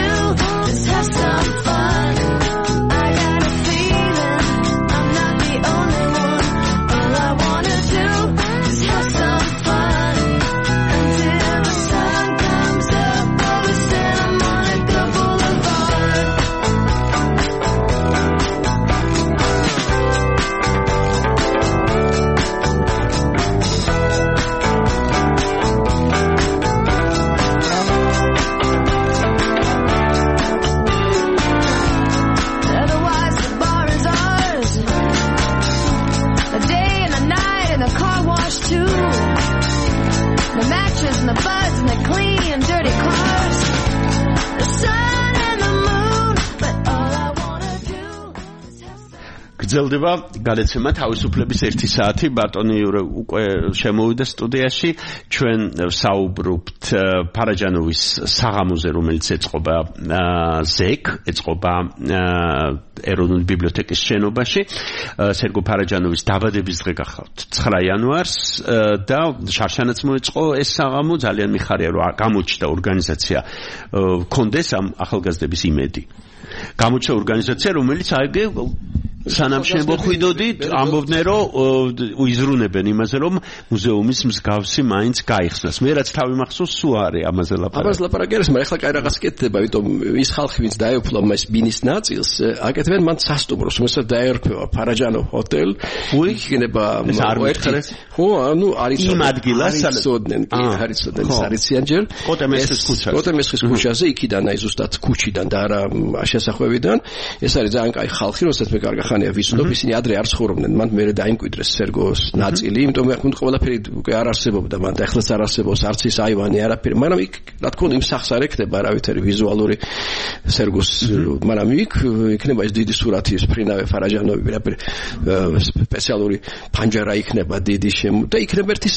გრძელდება გადაცემა თავისუფლების ერთი საათი. ბატონი იურე უკვე შემოვიდა სტუდიაში. ჩვენ საუბრობთ ფარაჯანოვის საღამოზე, რომელიც ეწყობა ზეკ, ეწყობა ეროვნული ბიბლიოთეკის შენობაში. სერგო ფარაჯანოვის დაბადების დღე გახავთ ცხრა იანვარს და შარშანაც მოეწყო ეს საღამო. ძალიან მიხარია რომ გამოჩნდა ორგანიზაცია, კონდეს ამ ახალგაზრდების იმედი. გამოჩნდა ორგანიზაცია, რომელიც აიგე სანამ შემოხვიდოდით, ამბობდნენ რომ უიზრუნებენ იმაზე, რომ მუზეუმის მსგავსი მაინც გაიხსნას. მე რაც თავი მახსოვს, სულ არის ამაზე ლაპარაკი. ამაზე ლაპარაკი არის, მაგრამ ახლა კაი რაღაც კეთდება, იმიტომ ის ხალხი, ვინც დაეუფლა მას ბინის ნაწილს, აკეთებენ მან სასტუმროს, რომელსაც დაერქვევა ფარაჯანო ჰოტელ. იქნება ერთხელ. ხო, ანუ არის იმ ადგილას არიცოდნენ, კი, არიცოდნენ, არიციან ჯერ. კოტემესხის ქუჩაზე. კოტემესხის ქუჩაზე, იქიდან აი ზუსტად ქუჩიდან და არა შესახვევიდან. ეს არის ძალიან კაი ხალხი, რომელსაც მე კარგა ხანია ვიცნობ, ისინი ადრე არ ცხოვრობდნენ, მან მერე დაიმკვიდრეს სერგოს ნაწილი, იმიტომ მე ხუნ ყველაფერი უკვე არ არსებობდა, მან და ახლაც არ არსებობს არც ის აივანი, არაფერი, მაგრამ იქ რა თქმა უნდა იმ სახს არ ექნება არავითარი ვიზუალური სერგოს, მაგრამ იქ იქნება ეს დიდი სურათი, ეს ფრინავე ფარაჯანოვი, ვერაფერი სპეციალური ფანჯარა იქნება დიდი შემო და იქნება ერთი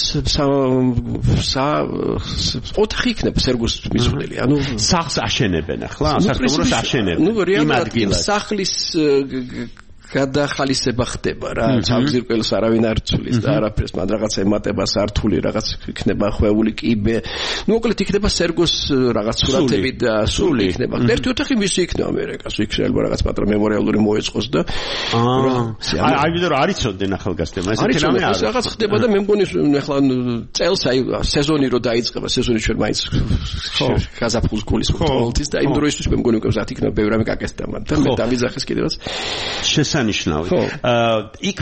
სა ოთხი იქნება სერგოს მისვლელი, ანუ სახს აშენებენ ახლა, სასტუმროს აშენებენ. ნუ რეალურად სახლის გადახალისება ხდება რა, სამზირკველს არავინ არ ცulis და არაფერს, მაგრამ რაღაც ემატება სართული, რაღაც იქნება ხვეული კიბე. ნუ მოკლედ იქნება სერგოს რაღაც სურათები და სული იქნება. ერთი ოთახი მისი იქნება ამერიკას, იქ შეიძლება რაღაც პატრა მემორიალური მოეწყოს და აი აი ვიდრე არიცოდნენ ახალგაზრდებმა, ესეთი რამე არის. რაღაც ხდება და მე მგონი ახლა წელს აი სეზონი რო დაიწყება, სეზონი ჩვენ მაინც გაზაფხულს გულისხმობთ ყოველთვის და იმ დროისთვის მე მგონი უკვე ზათ იქნება ბევრი რამე გაკეთდა, მაგრამ მე დავიძახეს კიდევაც შესანიშნავი. იქ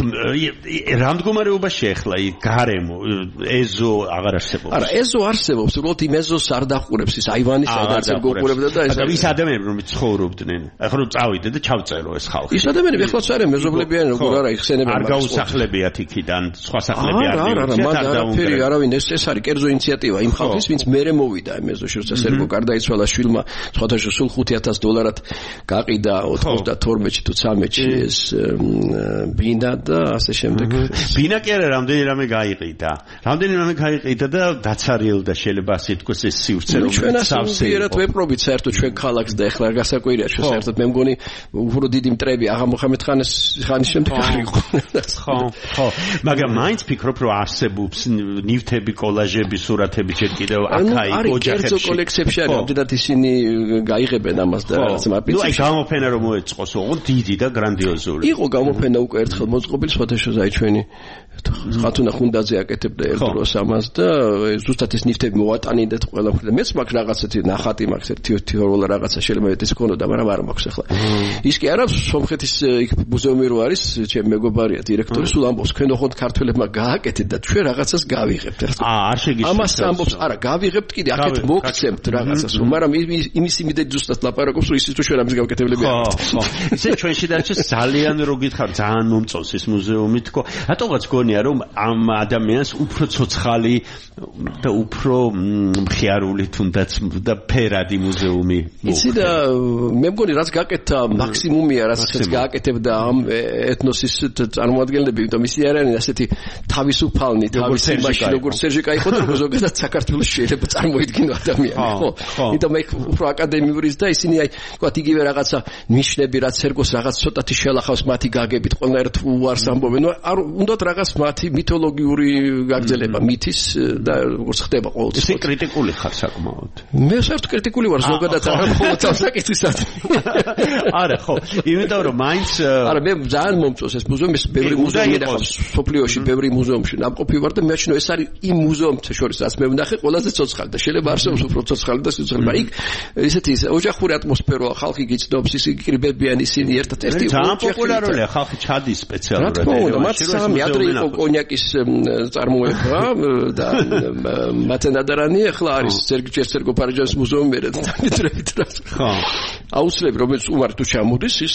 რა მდგომარეობაში ახლა იქ გარემო ეზო აღარ არსებობს. არა, ეზო არსებობს, უბრალოდ იმ ეზოს არ დაყურებს ის აივანი, სადაც გოყურებდა და ეს ის ადამიანები რომ ცხოვრობდნენ. ახლა რომ წავიდე და ჩავწერო ეს ხალხი. ის ადამიანები ახლაც არიან მეზობლები არიან, როგორ არა იხსენებენ. არ გაუსახლებიათ იქიდან, სხვა სახლები არ მივიდნენ. არა, არა, არაფერი, არავინ ეს ეს არის კერძო ინიციატივა იმ ხალხის, ვინც მერე მოვიდა ამ ეზოში, როცა სერგო გარდაიცვალა შვილმა, სხვათა სულ ხუთი ათას დოლარად გაყიდა ოცდათორმეტში თუ ცამეტში ეს ბინა და ასე შემდეგ. ბინა კი არა, რამდენი რამე გაიყიდა. რამდენი რამე გაიყიდა და დაცარიელდა შეიძლება ასე თქვას ეს სივრცე რომ ჩვენ ასეერად ვეპრობით საერთოდ ჩვენ ქალაქს და ეხლა გასაკვირია ჩვენ საერთოდ მე მგონი უფრო დიდი მტრები აღა მოხამედ ხანის ხანის შემდეგ არ იყო. ხო, ხო. მაგრამ მაინც ფიქრობ რომ არსებობს ნივთები, კოლაჟები, სურათები ჯერ კიდევ აქაი ოჯახებში. კერძო კოლექციებში არის, ამდენად ისინი გაიღებენ ამას და რაღაც მაპინცი. ნუ აი გამოფენა რომ მოეწყოს, ოღონდ დიდი და გრანდიოზული. იყო გამოფენა უკვე ერთხელ მოწყობილი, სხვადასხვა აი ჩვენი ხათუნა ხუნდაძე აკეთებდა ერთ დროს ამას და ზუსტად ეს ნივთები მოვატანინდეთ ყველა მხრიდან. მეც მაქვს რაღაცეთი ნახატი, მაქვს ერთი თეორიული რაღაცა შეიძლება ეს ქონოდა, მაგრამ არ მაქვს ახლა. ის კი არა, სომხეთის იქ მუზეუმი რო არის, ჩემი მეგობარია დირექტორი, სულ ამბობს, თქვენ ოღონდ ქართველებმა გააკეთეთ და ჩვენ რაღაცას გავიღებთ. აა, არ შეგიძლიათ. ამას ამბობს, არა, გავიღებთ კიდე, აქეთ მოგცემთ რაღაცას, მაგრამ იმის იმედით ზუსტად ლაპარაკობს, რომ ისიც თუ ჩვენ ამის გავკეთებლები აქვთ. ხო, ხო. ისე ჩვენში დარჩა ძალიან რო გითხარ, ძალიან მომწონს ეს მუზეუმი თქო. რატოღაც გონია რომ ამ ადამიანს უფრო ცოცხალი და უფრო მხიარული თუნდაც და ფერადი მუზეუმი იცი და მე მგონი რაც გაკეთდა მაქსიმუმია რაც გააკეთებდა ამ ეთნოსის წარმოადგენლები, იმიტომ ისინი არიან ასეთი თავისუფალნი, თავის იმაში როგორც სერჟიკა იყო და ზოგადად საქართველოს შეიძლება წარმოიდგინო ადამიანი, ხო? იმიტომ მე უფრო აკადემიურის და ისინი აი თქვათ იგივე რაღაცა ნიშნები რაც სერგოს რაღაც ცოტათი შელახავს მათი გაგებით, ყველანაირად უარს ამბობენ, არ უნდათ რაღაც მათი მითოლოგიური გაგრძელება, მითის და როგორც ხდება ყოველთვის. ისე კრიტიკული ხარ საკმაოდ. მე საერთოდ კრიტიკული ვარ ზოგადად, არა მხოლოდ სამსაკითისადმი. არა, ხო, იმიტომ რომ მაინც არა, მე ძალიან მომწონს ეს მუზეუმი, ეს ბევრი მუზეუმი და სოფლიოში ბევრი მუზეუმში ნამყოფი ვარ და მე ვაჩინო ეს არის იმ მუზეუმთა შორის, რაც მე ვნახე ყველაზე ცოცხალი და შეიძლება არსებობს უფრო ცოცხალი და სიცოცხლე, მაგრამ იქ ესეთი ოჯახური ატმოსფეროა, ხალხი გიცნობს, ისინი კრიბებიან, ისინი ერთად-ერთი ძალიან პოპულარულია, ხალხი ჩადის სპეციალურად. რა თქმა უნდა, მათ სამი ადრე იყო კონიაკის წარმოება და მათენადარანი ახლა არის სერგო ფარაჯანის მუზეუმი და დამეტრებით რა. ხო. აუცილებლად რომელიც უმარ თუ ჩამოდის ის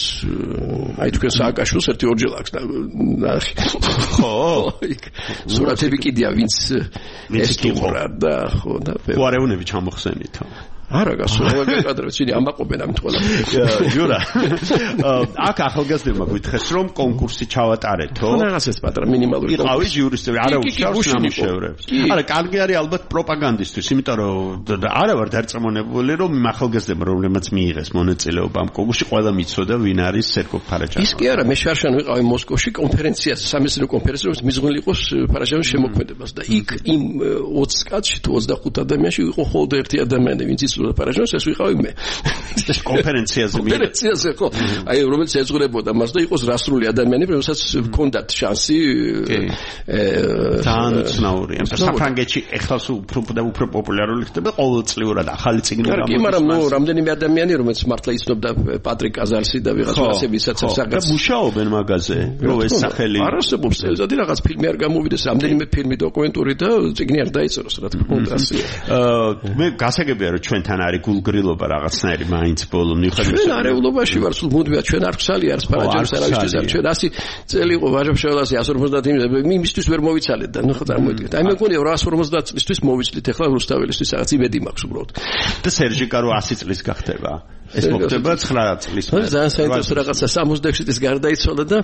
აი თქვენ სააკაშვილს ერთი ორჯერ აქვს და ნახე. ხო. სურათები კიდია ვინც ეს თუმრა და ხო და უარეუნები ჩამოხსენითო. არა გასულავე კადრები ცინი ამაყობენ ამით ყველა. ჯურა. აქ ახალგაზრდებმა გითხეს რომ კონკურსი ჩავატარეთო. ხო რაღაცას პატარა მინიმალური იყავი ჟიურისტები, არა უშავს ნამუშევრებს. არა, კარგი არის ალბათ პროპაგანდისტვის, იმიტომ რომ არა ვარ დარწმუნებული რომ იმ ახალგაზრდებმა რომლებმაც მიიღეს მონაწილეობა ამ კონკურსში ყველა მიცოდა ვინ არის სერგო ფარაჯანოვი. ის კი არა, მე შარშან ვიყავი მოსკოვში კონფერენციაზე, სამეცნიერო კონფერენციაზე, რომ მიზღვნილი იყოს ფარაჯანოვის შემოქმედებას და იქ იმ ოცი კაცში თუ ოცდახუთ ადამიანში იყო მხოლოდ ერთი ადამიანი, ვინც იცოდა ფარაჯანოვს, ეს ვიყავი მე. კონფერენციაზე მიიღე. კონფერენციაზე ხო. აი რომელიც ეძღვნებოდა მას და იყოს რასრული ადამიანები, რომელსაც ჰქონდათ შანსი თან ცნაურია. საფრანგეთში ეხლა უფრო და უფრო პოპულარული ხდება ყოველწლიურად ახალი წიგნი გამოდის. კი, მაგრამ ნუ რამდენიმე ადამიანი რომელიც მართლა იცნობდა პატრიკ აზარსი და ვიღაც მასებისაც საკაც მუშაობენ მაგაზე, რომ ეს სახელი არ არსებობს წელიწადი რაღაც ფილმი არ გამოვიდეს, რამდენიმე ფილმი დოკუმენტური და წიგნი არ დაიწეროს, რა თქმა უნდა. აა მე გასაგებია რომ ჩვენთან არის გულგრილობა რაღაცნაირი მაინც ბოლო მიხედვით. ჩვენ არეულობაში ვარ, სულ მუდმივად ჩვენ არ ქსალი არის ფარაჯანოვს არავისთვის არ ჩვენ ასი წელი იყო ვაჟებშევლასი εκατს ორმოცდაათი იმისთვის ვერ მოვიცალეთ და ნუ ხო წარმოვიდგინეთ. აი მე მგონია რომ εκατს ორმოცდაათ წლისთვის მოვიცლით ახლა რუსთაველისთვის რაღაც იმედი მაქვს უბრალოდ. და სერჟიკა რო ასი წლის გახდება. ეს მოხდება ცხრა წლის მერე. ძალიან საინტერესო რაღაცა სამოცდაექვსი წლის გარდაიცვალა და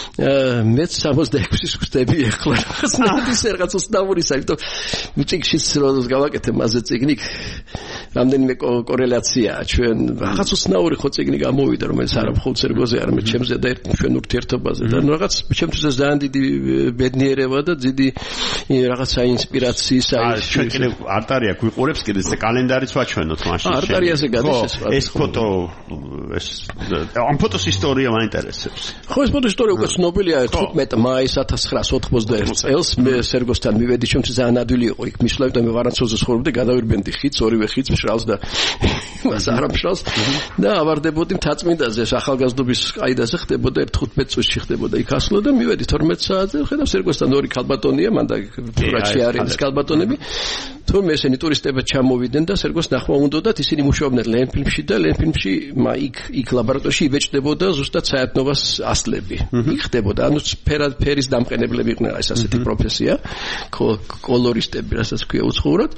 მეც სამოცდაექვსის ვხდები ახლა რაღაც ნადის რაღაც უცნაურისა, იმიტომ მიწიგშიც როდოს გავაკეთე მასზე წიგნი რამდენიმე კორელაციაა ჩვენ რაღაც უცნაური ხო წიგნი გამოვიდა რომელიც არა მხოლოდ სერგოზე არამედ ჩემზე და ჩვენ ურთიერთობაზე და რაღაც ჩემთვის ეს ძალიან დიდი ბედნიერება და დიდი რაღაცა ინსპირაციის აი ჩვენ კიდე არტარია გვიყურებს კიდე ეს კალენდარიც ვაჩვენოთ მაშინ არტარიაზე გადაშესვა ეს ფოტო ეს ამ ფოტოს ისტორია მაინტერესებს ხო ეს ფოტოს ისტორია უკვე ცნობილია თხუთმეტი მაისს ათას ცხრაას ოთხმოცდაერთი წელს მე სერგოსთან მივედი ჩემთვის ძალიან ადვილი იყო იქ მისვლა იმიტომ მე ვარანცოზე ცხოვრობდი გადავირბენდი ხიდს ორივე ხიდს მშრალს და მას არ ამშრალს და ავარდებოდი მთაწმინდაზე ახალგაზრდობის ყაიდაზე ხდებოდა თხუთმეტი წუთში ხდებოდა იქ ასვლა და მივედი თორმეტ საათზე ხედავ სერგოსთან ორი ქალბატონია მან და თურაში არის ქალბატონები თუმცა ესენი ტურისტებად ჩამოვიდნენ და სერგოს ნახვა უნდათ ისინი მუშაობდნენ ლენფილმში და ლენფილმში მა იქ იქ ლაბორატორიაში იბეჭდებოდა ზუსტად საერთნობას ასლები იქ ხდებოდა ანუ ფერის დამყენებლები იყვნენ ეს ასეთი პროფესია კოლორისტები რასაც ქვია უცხოურად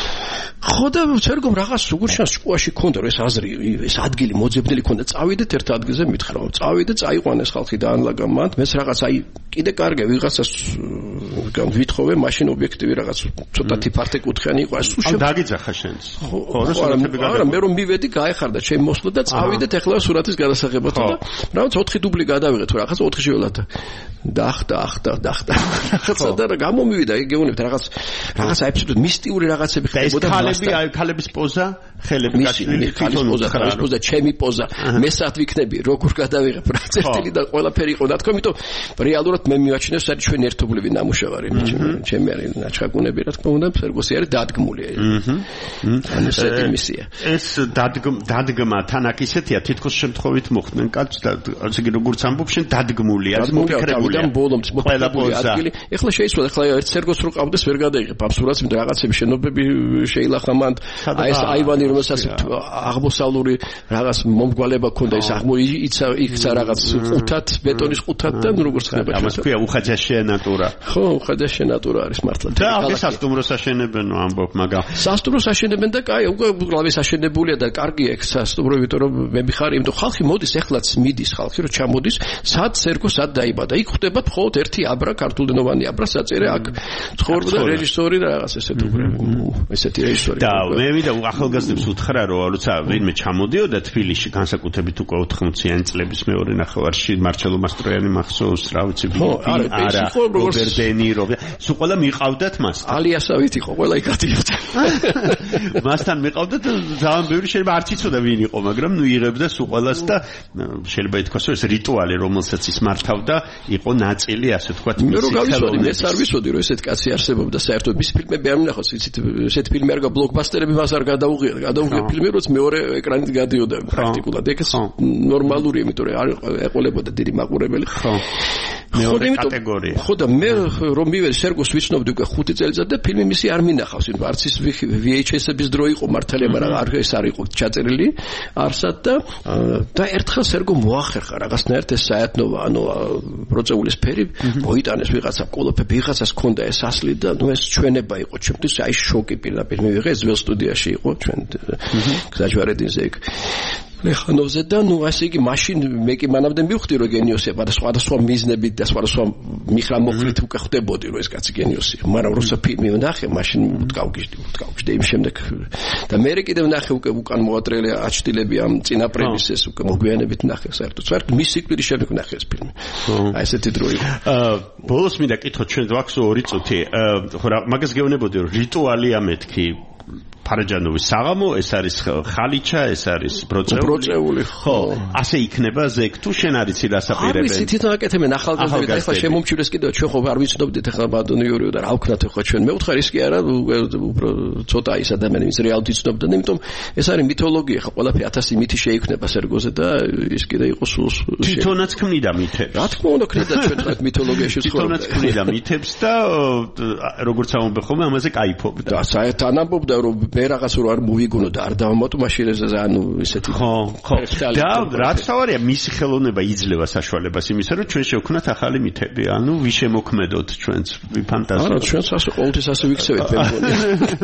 ხო და სერგომ რაღაც უგუშას შუაში ქონდა რომ ეს აზრი ეს ადგილი მოძებნილი ქონდა წავიდეთ ერთ ადგილზე მითხრა რომ წავიდე წაიყვანეს ხალხი და ანლაგა მანდ მეც რაღაც აი კიდე კარგია ვიღაცას ვითხოვე მაშინ ობიექტივი რაღაც ცოტათი ფართე კუთხიანი იყო ეს სულ დაგიძახა შენს ხო არა მე რომ მივედი გაეხარდა ჩემი მოსვლა და წავიდეთ ახლა სურათის გადასაღებად და რაღაც ოთხი დუბლი გადავიღე თუ რაღაც ოთხი შეველად დახტა ახტა დახტა რაღაცა და გამომივიდა იგი გეუბნებთ რაღაც რაღაც აბსოლუტურად მისტიური რაღაცები ხდებოდა ქალები აი ქალების პოზა ხელები გაშვილი ქალის პოზა ქალის პოზა ჩემი პოზა მე საათ ვიქნები როგორ გადავიღებ რა წერტილი და ყველაფერი იყო და თქო იმიტომ რეალურად მე მივაჩინე საერთოდ ჩვენ ერთობლივი ნამუშევარი ჩემი არის ნაჩხაკუნები რა თქმა უნდა სერგოსი არის დადგმული ანუ ესეთი მისია ეს დადგმა თან აქ ისეთია თითქოს შემთხვევით მოხდნენ კაც და ასე იგი როგორც ამბობ შენ დადგმულია ეს მოფიქრებულია ბოლომს მოფიქრებული ადგილი ეხლა შეიცვალა ეხლა ერთ სერგოს რო ყავდეს ვერ გადაიღებ აბსურდს იმიტომ რაღაცები შენობები შეილახა მანდ აი ეს აივანი რომელსაც აღმოსავლური რაღაც მომგვალება ქონდა ის აღმოიცა იქცა რაღაც ყუთად ბეტონის ყუთად და როგორც ხდება ამას ქვია უხაჯაშე ნატურა ხო უხაჯაშე ნატურა არის მართლა და ეს სასტუმროს აშენებენო ამბობ მაგა სასტუმროს აშენებენ და კაი უკვე გლავის აშენებულია და კარგია ეგ სასტუმრო იმიტომ რომ მე მიხარი იმიტომ ხალხი მოდის ეხლაც მიდის ხალხი რომ ჩამოდის სად სერგო სად დაიბადა იქ ხდება მხოლოდ ერთი აბრა ქართულენოვანი აბრა საწერე აქ ცხოვრობდა რეჟისორი და რაღაც ესეთ უკვე ესეთი რეჟისორი და მე ვიდა ახალგაზრდებს უთხრა რომ როცა ვინმე ჩამოდიოდა თბილისში განსაკუთრებით უკვე ოთხმოციანი წლების მეორე ნახევარში მარჩელო მასტროიანი მახსოვს რა ვიცი არა რობერტ დე ნირო სულ ყველა მიყავდათ მას ალიასავით იყო ყველა იქ ატიებდა მასთან მიყავდათ ძალიან ბევრი შეიძლება არც იცოდა ვინ იყო მაგრამ ნუ იღებდა სულ ყველას და შეიძლება ითქვას რომ ეს რიტუალი რომელსაც ის მართავდა იყო ნაწილი ასე თქვა მე რო გავიცოდი მეც არ ვიცოდი რომ ესეთ კაცი არსებობდა საერთოდ მის ფილმები არ მინახავს იცით ესეთ ფილმი არ გა ბლოკბასტერები მას არ გადაუღია გადაუღია ფილმი როც მეორე ეკრანით გადიოდა პრაქტიკულად ეგ ნორმალურია იმიტომ რომ არ ეყოლებოდა დიდი მაყურებელი ხო მეორე კატეგორია. ხო და მე რომ მივედი სერგოს ვიცნობდი უკვე ხუთი წელიწად და ფილმი მისი არ მინახავს, იმიტომ არც ის V H S-ების დრო იყო მართალია, მაგრამ არ ეს არ იყო ჩაწერილი არსად და და ერთხელ სერგო მოახერხა რაღაცნაირად ეს საერთნობა, ანუ პროცეულის ფერი მოიტანეს ვიღაცა კოლოფე, ვიღაცას ჰქონდა ეს ასლი და ნუ ეს ჩვენება იყო ჩემთვის, აი შოკი პირდაპირ მივიღე, ეს ველს სტუდიაში იყო ჩვენ გზაჯვარედინზე იქ ლეხანოვზე და ნუ ასე იგი მაშინ მე კი მანამდე მივხვდი რომ გენიოსია და სხვადასხვა მიზნებით და სხვადასხვა მიხრამოხლით უკვე ხვდებოდი რომ ეს კაცი გენიოსია, მაგრამ როცა ფილმი ვნახე მაშინ ვდგავგიჟდი ვდგავგიჟდი იმ შემდეგ და მე კიდევ ვნახე უკვე უკან მოატრელი აჩtildeები ამ წინაპრების ეს უკვე მოგვიანებით ვნახე საერთოდ საერთოდ მის სიკვდილის შემდეგ ვნახე ეს ფილმი აი ესეთი დრო იყო ბოლოს მინდა კითხო ჩვენ გვაქვს ორი წუთი ხო რა მაგას გეუბნებოდი რომ რიტუალია მეთქი ფარაჯანოვის საღამო, ეს არის ხალიჩა, ეს არის ბროწეული. ბროწეული, ხო. ასე იქნება ზეგ თუ შენ არიცი რასაპირებენ. არის თვითონ აკეთებენ ახალგაზრდები და ახლა შემომჩივრეს კიდევ ჩვენ ხო არ ვიცნობდით ახლა ბატონიორი და რა ვქნათ ახლა ჩვენ. მე ვთხარ ის კი არა, უფრო ცოტა ის ადამიანი ის რეალურად იცნობდნენ, იმიტომ ეს არის მითოლოგია, ხო ყველაფერი ათასი მითი შეიქმნება სერგოზე და ის კიდე იყო სულ თვითონაც ქმნიდა მითებს. რა თქმა უნდა ქმნიდა ჩვენ თქვა მითოლოგიაში ცხოვრობ. თვითონაც ქმნიდა მითებს და როგორც ამბობ ხოლმე ამაზე кайფობდა. და საერთოდ ამბობდა რომ მე რაღაც რო არ მოვიგონო და არ დავამატო მაშინ ეს ანუ ისეთი ხო ხო და რაც თავარია მისი ხელოვნება იძლევა საშუალებას იმისა რომ ჩვენ შევქნათ ახალი მითები ანუ ვის შემოქმედოთ ჩვენც ვიფანტაზიოთ არა ჩვენც ასე ყოველთვის ასე ვიქცევით მე მგონი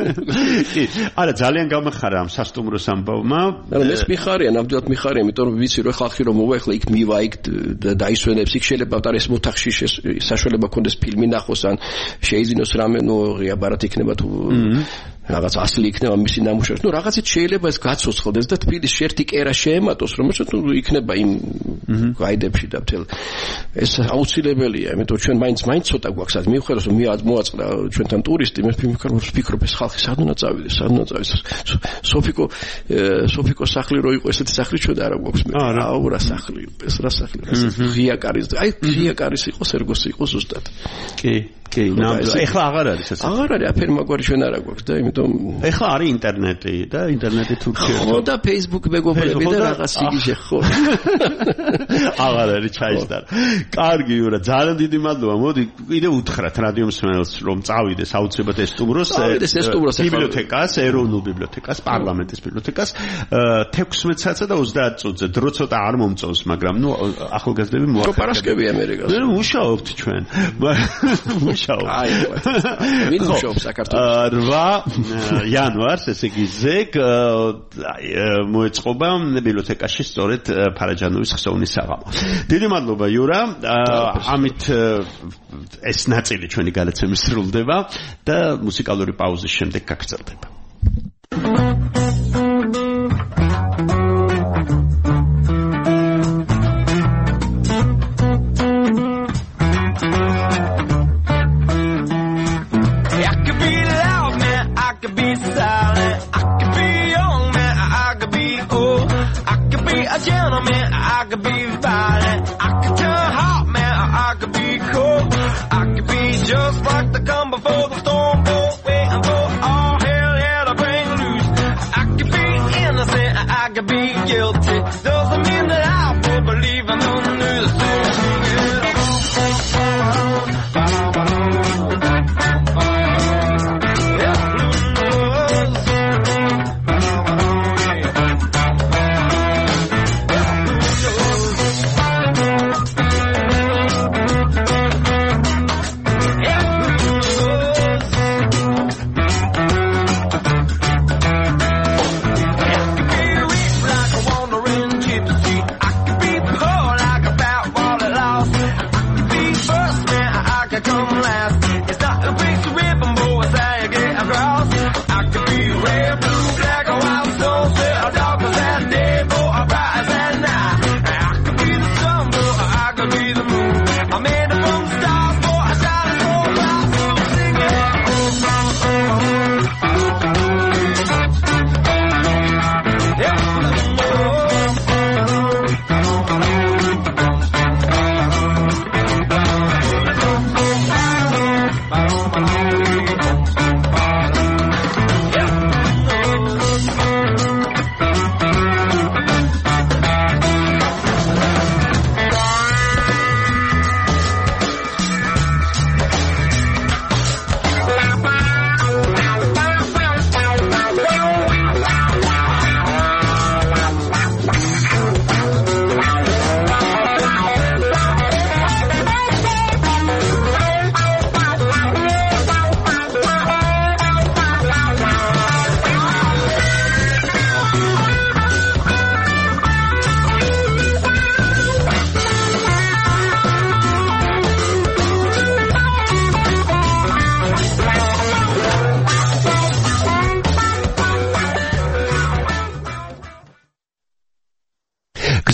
კი არა ძალიან გამახარა ამ სასტუმროს ამბავმა არა ეს მიხარია ნამდვილად მიხარია იმიტომ რომ ვიცი რომ ხალხი რომ მოვა ახლა იქ მივა იქ და დაისვენებს იქ შეიძლება და ეს მოთახში საშუალება ქონდეს ფილმი ნახოს ან შეიძინოს რამე ნუ ღიაბარად იქნება თუ რაღაც ასლი იქნება მისი ნამუშევარი. ნუ რაღაცით შეიძლება ეს გაცოცხლდეს და თბილის შერთი კერა შეემატოს, რომელსაც ნუ იქნება იმ გაიდებში და მთელ ეს აუცილებელია, იმიტომ ჩვენ მაინც მაინც ცოტა გვაქვს აქ მივხვდეთ რომ მოაწყდა ჩვენთან ტურისტი, მე ვფიქრობ ეს ხალხი სად უნდა წავიდეს, სად უნდა წავიდეს. სოფიკო სოფიკო სახლი რო იყო ესეთი სახლი ჩვენ არა გვაქვს მე. აუ რა სახლი იყო, ეს რა სახლი. ღია კარის, აი ღია კარის იყო, სერგოს იყო ზუსტად. კი კი, ნამდვილად. ეხლა აღარ არის ასე. აღარ არის, აფერი მაგვარი ჩვენ არა გვაქვს და იმიტომ ეხლა არის ინტერნეტი და ინტერნეტი თუ შეიძლება. ხო და Facebook მეგობრები და რაღაც იგიჟე ხო. აღარ არის ჩაისდარ. კარგი, ურა, ძალიან დიდი მადლობა. მოდი კიდე უთხრათ რადიო მსმენელს რომ წავიდეს აუცილებლად ეს სტუმროს ბიბლიოთეკას, ეროვნულ ბიბლიოთეკას, პარლამენტის ბიბლიოთეკას თექვსმეტ საათსა და ოცდაათ წუთზე. დრო ცოტა არ მომწონს, მაგრამ ნუ ახალგაზრდები მოახერხებენ. პროპარასკევია ამერიკაში. ნუ მუშაობთ ჩვენ. აი, ვინ მუშაობს საქართველოს? რვა იანვარს, ესე იგი ზეგ მოეწყობა ბიბლიოთეკაში სწორედ ფარაჯანოვის ხსოვნის საღამო. დიდი მადლობა იურა. ამით ეს ნაწილი ჩვენი გადაცემის სრულდება და მუსიკალური პაუზის შემდეგ გაგრძელდება. Gentleman, I could be violent. I could turn hot, man. I could be cold. I could be just like the calm before the storm, boat waiting for all hell, yeah, to bring loose. I could be innocent, I could be guilty. Doesn't mean that I will believe in the news.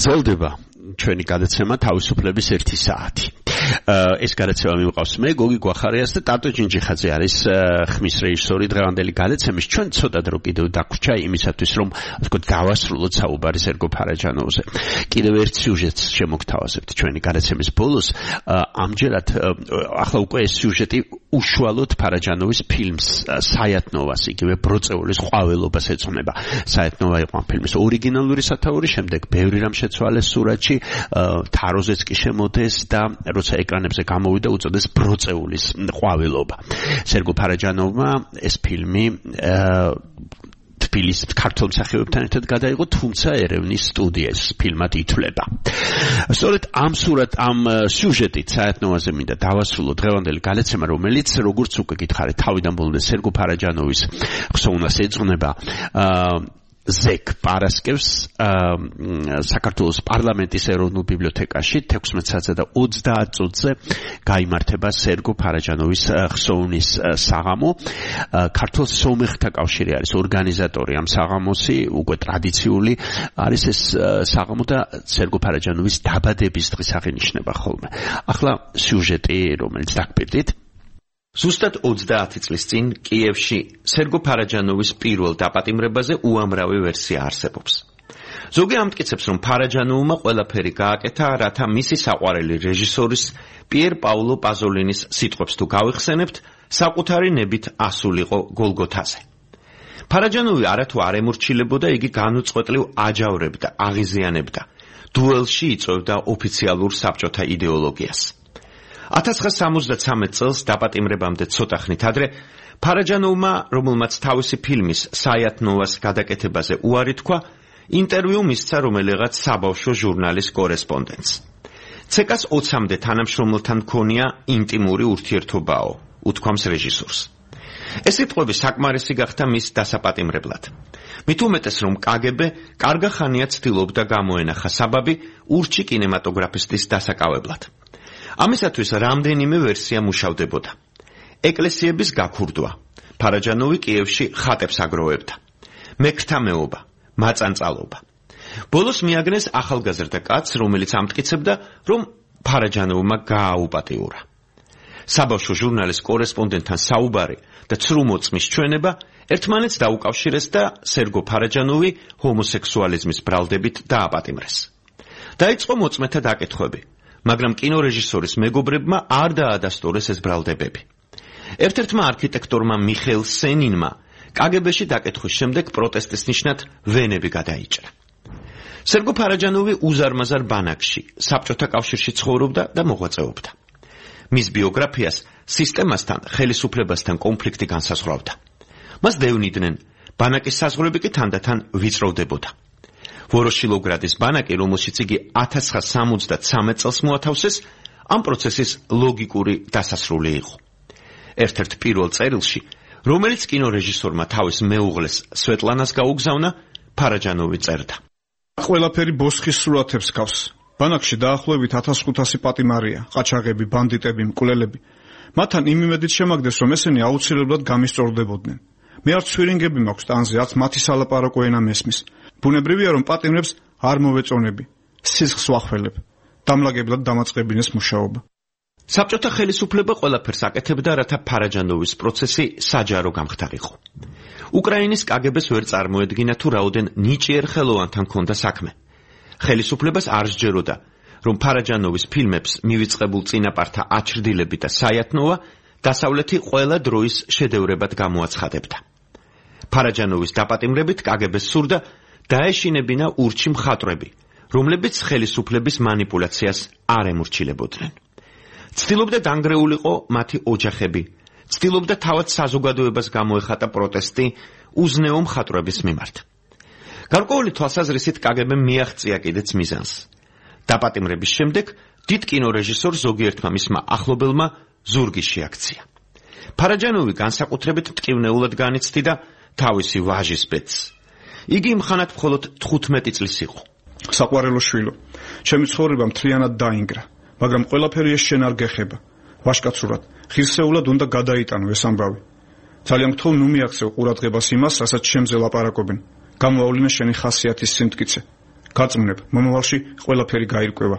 გრძელდება ჩვენი გადაცემა თავისუფლების ერთი საათი. ეს გადაცემა მივყავს მე გოგი გვახარიას და ტატო ჯინჯიხაძე არის ხმის რეჟისორი დღევანდელი გადაცემის. ჩვენ ცოტა დრო კიდევ დაგვრჩა იმისათვის რომ ასე დავასრულოთ საუბარი სერგო ფარაჯანოვზე. კიდევ ერთ სიუჟეტს შემოგთავაზებთ ჩვენი გადაცემის ბოლოს. ამჯერად ახლა უკვე ეს სიუჟეტი უშუალოდ ფარაჯანოვის ფილმს საიათნოვას იგივე ბროწეულის ყვავილობას ეძღვნება. საიათნოვა იყო ამ ფილმის ორიგინალური სათაური, შემდეგ ბევრი რამ შეცვალეს სურათში, თაროზეც კი შემოდეს და როცა ეკრანებზე გამოვიდა უწოდეს ბროწეულის ყვავილობა. სერგო ფარაჯანოვმა ეს ფილმი თბილისის ქართულ მსახიობებთან ერთად გადაიღო, თუმცა ერევნის სტუდიას ფილმად ითვლება. სწორედ ამ სურათ ამ სიუჟეტით საიათნოვაზე მინდა დავასრულო დღევანდელი გადაცემა, რომელიც როგორც უკვე გითხარით, თავიდან ბოლომდე სერგო ფარაჯანოვის ხსოვნას ეძღვნება. ზეკ პარასკევს საქართველოს პარლამენტის ეროვნულ ბიბლიოთეკაში თექვსმეტ საათსა და ოცდაათ წუთზე გაიმართება სერგო ფარაჯანოვის ხსოვნის საღამო. ქართულ სომეხთა კავშირი არის ორგანიზატორი ამ საღამოსი, უკვე ტრადიციული არის ეს საღამო და სერგო ფარაჯანოვის დაბადების დღის აღინიშნება ხოლმე. ახლა სიუჟეტი, რომელიც დაგპირდით. ზუსტად ოცდაათი წლის წინ კიევში სერგო ფარაჯანოვის პირველ დაპატიმრებაზე უამრავი ვერსია არსებობს. ზოგი ამტკიცებს, რომ ფარაჯანოვმა ყველაფერი გააკეთა, რათა მისი საყვარელი რეჟისორის პიერ პაულო პაზოლინის სიტყვებს თუ გავიხსენებთ, საკუთარი ნებით ასულიყო გოლგოთაზე. ფარაჯანოვი არათუ არ ემორჩილებოდა, იგი განუწყვეტლივ აჯავრებდა, აღიზიანებდა, დუელში იწვევდა ოფიციალურ საბჭოთა იდეოლოგიას. ათას ცხრაასა სამოცდათრამეტ წელს დაპატიმრებამდე ცოტა ხნით ადრე ფარაჯანოვმა, რომელმაც თავისი ფილმის საიათნოვას გადაკეთებაზე უარი თქვა, ინტერვიუ მისცა რომელიღაც საბავშვო ჟურნალის კორესპონდენტს. ცეკას ოცამდე თანამშრომელთან ჰქონია ინტიმური ურთიერთობაო, უთქვამს რეჟისორს. ეს სიტყვები საკმარისი გახდა მის დასაპატიმრებლად. მით უმეტეს, რომ კაგები კარგა ხანია ცდილობდა გამოენახა საბაბი ურჩი კინემატოგრაფისტის დასაკავებლად. ამისათვის რამდენიმე ვერსია მუშავდებოდა. ეკლესიების გაქურდვა. ფარაჯანოვი კიევში ხატებს აგროვებდა. მექრთამეობა, მაწანწალობა. ბოლოს მიაგნეს ახალგაზრდა კაცს, რომელიც ამტკიცებდა, რომ ფარაჯანოვმა გააუპატიურა. საბავშვო ჟურნალის კორესპონდენტთან საუბარი და ცრუ მოწმის ჩვენება ერთმანეთს დაუკავშირეს და სერგო ფარაჯანოვი ჰომოსექსუალიზმის ბრალდებით დააპატიმრეს. დაიწყო მოწმეთა დაკითხვები. მაგრამ კინორეჟისორის მეგობრებმა არ დაადასტურეს ეს ბრალდებები. ერთ-ერთმა არქიტექტორმა მიხეილ სენინმა კაგებეში დაკითხვის შემდეგ პროტესტის ნიშნად ვენები გადაიჭრა. სერგო ფარაჯანოვი უზარმაზარ ბანაკში, საბჭოთა კავშირში ცხოვრობდა და მოღვაწეობდა. მის ბიოგრაფიას სისტემასთან, ხელისუფლებასთან კონფლიქტი განსაზღვრავდა. მას დევნიდნენ, ბანაკის საზღვრები კი თანდათან ვიწროვდებოდა. ვოროშილოგრადის ბანაკი, რომელშიც იგი ათას ცხრაასა სამოცდათრამეტ წელს მოათავსეს, ამ პროცესის ლოგიკური დასასრული იყო. ერთ-ერთ პირველ წერილში, რომელიც კინორეჟისორმა თავის მეუღლეს სვეტლანას გაუგზავნა, ფარაჯანოვი წერდა. ყველაფერი ბოსხის სურათებს გავს. ბანაკში დაახლოებით ათას ხუთასი პატიმარია, ყაჩაღები, ბანდიტები, მკვლელები. მათთან იმ იმედით შემაგდეს, რომ ესენი აუცილებლად გამისწორდებოდნენ. მე არც სვირინგები მაქვს ტანზე, არც მათი სალაპარაკო ენა მესმის. ბუნებრივია, რომ პატიმრებს არ მოვეწონები, სისხლს ვახველებ, დამლაგებლად დამაწყებინეს მუშაობა. საბჭოთა ხელისუფლება ყველაფერს აკეთებდა, რათა ფარაჯანოვის პროცესი საჯარო გამხდარიყო. უკრაინის კაგებეს ვერ წარმოედგინა თუ რაოდენ ნიჭიერ ხელოვანთან ჰქონდა საქმე. ხელისუფლებას არ სჯეროდა, რომ ფარაჯანოვის ფილმებს მივიწყებულ წინაპართა აჩრდილები და საიათნოვა დასავლეთი ყველა დროის შედევრებად გამოაცხადებდა. ფარაჯანოვის დაპატიმრებით კაგებს სურდა დაეშინებინა ურჩი მხატვრები, რომლებიც ხელისუფლების манипуляციას არ ემორჩილებოდნენ. ცდილობდა დანგრეულიყო მათი ოჯახები, ცდილობდა თავად საზოგადოებას გამოეხატა პროტესტი უზნეო მხატვრების მიმართ. გარკვეული თვალსაზრისით კაგებემ მიაღწია კიდეც მიზანს. დაპატიმრების შემდეგ დიდ კინორეჟისორ ზოგიერთმა მისმა ახლობელმა ზურგი შეაქცია. ფარაჯანოვი განსაკუთრებით მტკივნეულად განიცდიდა თავისი ვაჟის ბედს. იგი იმხანად მხოლოდ თხუთმეტი წლის იყო. საყვარელო შვილო, ჩემი ცხოვრება მთლიანად დაინგრა, მაგრამ ყველაფერი ეს შენ არ გეხება. ვაშკაცურად, ღირსეულად უნდა გადაიტანო ეს ამბავი. ძალიან გთხოვ, ნუ მიაქცევ ყურადღებას იმას, რასაც შემზე ლაპარაკობენ. გამოავლინე შენი ხასიათის სიმტკიცე. გაწმნებ, მომავალში ყველაფერი გაირკვევა.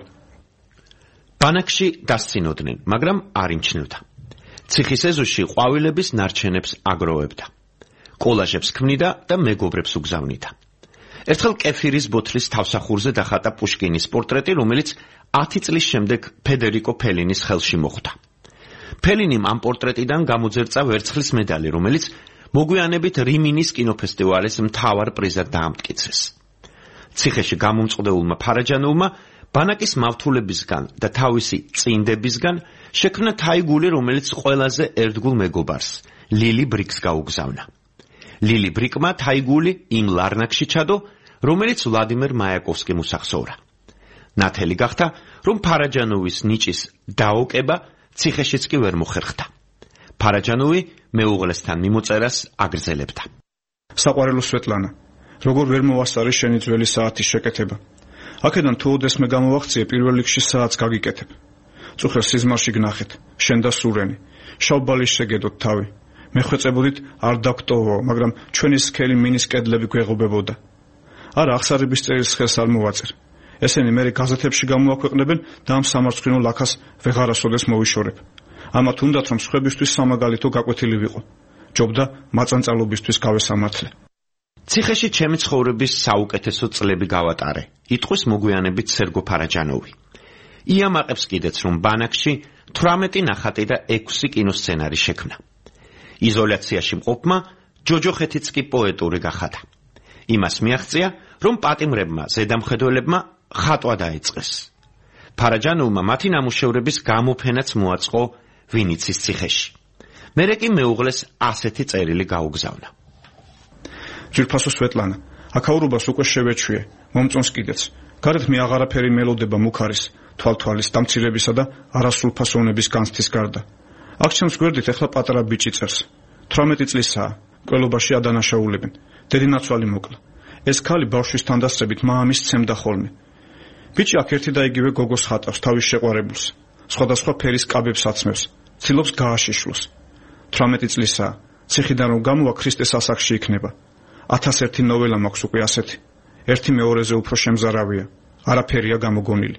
ბანაკში დასცინოდნენ, მაგრამ არ იმჩნევდა. ციხის ეზოში ყვავილების ნარჩენებს აგროვებდა. კოლაჟებს ქმნიდა და მეგობრებს უგზავნიდა. ერთხელ კეფირის ბოთლის თავსახურზე დახატა პუშკინის პორტრეტი, რომელიც ათი წლის შემდეგ ფედერიკო ფელინის ხელში მოხვდა. ფელინიმ ამ პორტრეტიდან გამოძერწა ვერცხლის მედალი, რომელიც მოგვიანებით რიმინის კინოფესტივალის მთავარ პრიზად დაამტკიცეს. ციხეში გამომწყდებულმა ფარაჯანოვმა ბანაკის მავთულებისგან და თავისი წინდებისგან შექმნა თაიგული, რომელიც ყველაზე ერთგულ მეგობარს, ლილი ბრიკს გაუგზავნა. ლილი ბრიკმა თაიგული იმ ლარნაკში ჩადო, რომელიც ვლადიმერ მაიაკოვსკიმ უსახსოვრა. ნათელი გახდა, რომ ფარაჯანოვის ნიჭის დაოკება ციხეშიც კი ვერ მოხერხდა. ფარაჯანოვი მეუღლესთან მიმოწერას აგრძელებდა. საყვარელო სვეტლანა, როგორ ვერ მოვასწარი შენი ძველი საათის შეკეთება. აქედან თუ ოდესმე გამოვახციე, პირველ რიგში საათს გაგიკეთებ. წუხრას სიზმარში გნახეთ, შენ და სურენი, შავბალის შეგედოთ თავი. მეხვეწებოდით არ დაგტოვო, მაგრამ ჩვენი სქელი მინის კედლები გვეღობებოდა. არა, აღსარების წერილს ხელს არ მოვაწერ. ესენი მერე გაზეთებში გამოაქვეყნებენ და ამ სამარცხვინო ლაქას ვეღარასოდეს მოვიშორებ. ამათ უნდათ, რომ სხვებისთვის სამაგალითო გაკვეთილი ვიყო. ჯობდა მაწანწალობისთვის გავესამართლე. ციხეში ჩემი ცხოვრების საუკეთესო წლები გავატარე, იტყვის მოგვიანებით სერგო ფარაჯანოვი. იამაყებს კიდეც, რომ ბანაკში თვრამეტი ნახატი და ექვსი კინოსცენარი შექმნა. იზოლაციაში მყოფმა ჯოჯოხეთიც კი პოეტური გახადა. იმას მიაღწია, რომ პატიმრებმა ზედამხედველებმა ხატვა დაიწყეს. ფარაჯანოვმა მათი ნამუშევრების გამოფენაც მოაწყო ვინიცის ციხეში. მერე კი მეუღლეს ასეთი წერილი გაუგზავნა. ჯირფასო სვეტლანა, აქაურობას უკვე შევეჩვიე, მომწონს კიდეც. გარეთ მე აღარაფერი მელოდება მუქარის, თვალთვალის, დამცირებისა და არასრულფასოვნების განცდის გარდა. აქ ჩემს გვერდით ეხლა პატარა ბიჭი წერს. თვრამეტი წლისაა, ყველობაში ადანაშაულებენ. დედინაცვალი მოკლა. ეს ქალი ბავშვის თანდასწრებით მამის ცემდა ხოლმე. ბიჭი აქ ერთი და იგივე გოგოს ხატავს თავის შეყვარებულს. სხვადასხვა ფერის კაბებს აცმევს, ცდილობს გააშიშვლოს. თვრამეტი წლისაა, ციხიდან რომ გამოვა ქრისტეს ასაკში იქნება. ათასერთი ნოველა მაქვს უკვე ასეთი. ერთი მეორეზე უფრო შემზარავია. არაფერია გამოგონილი.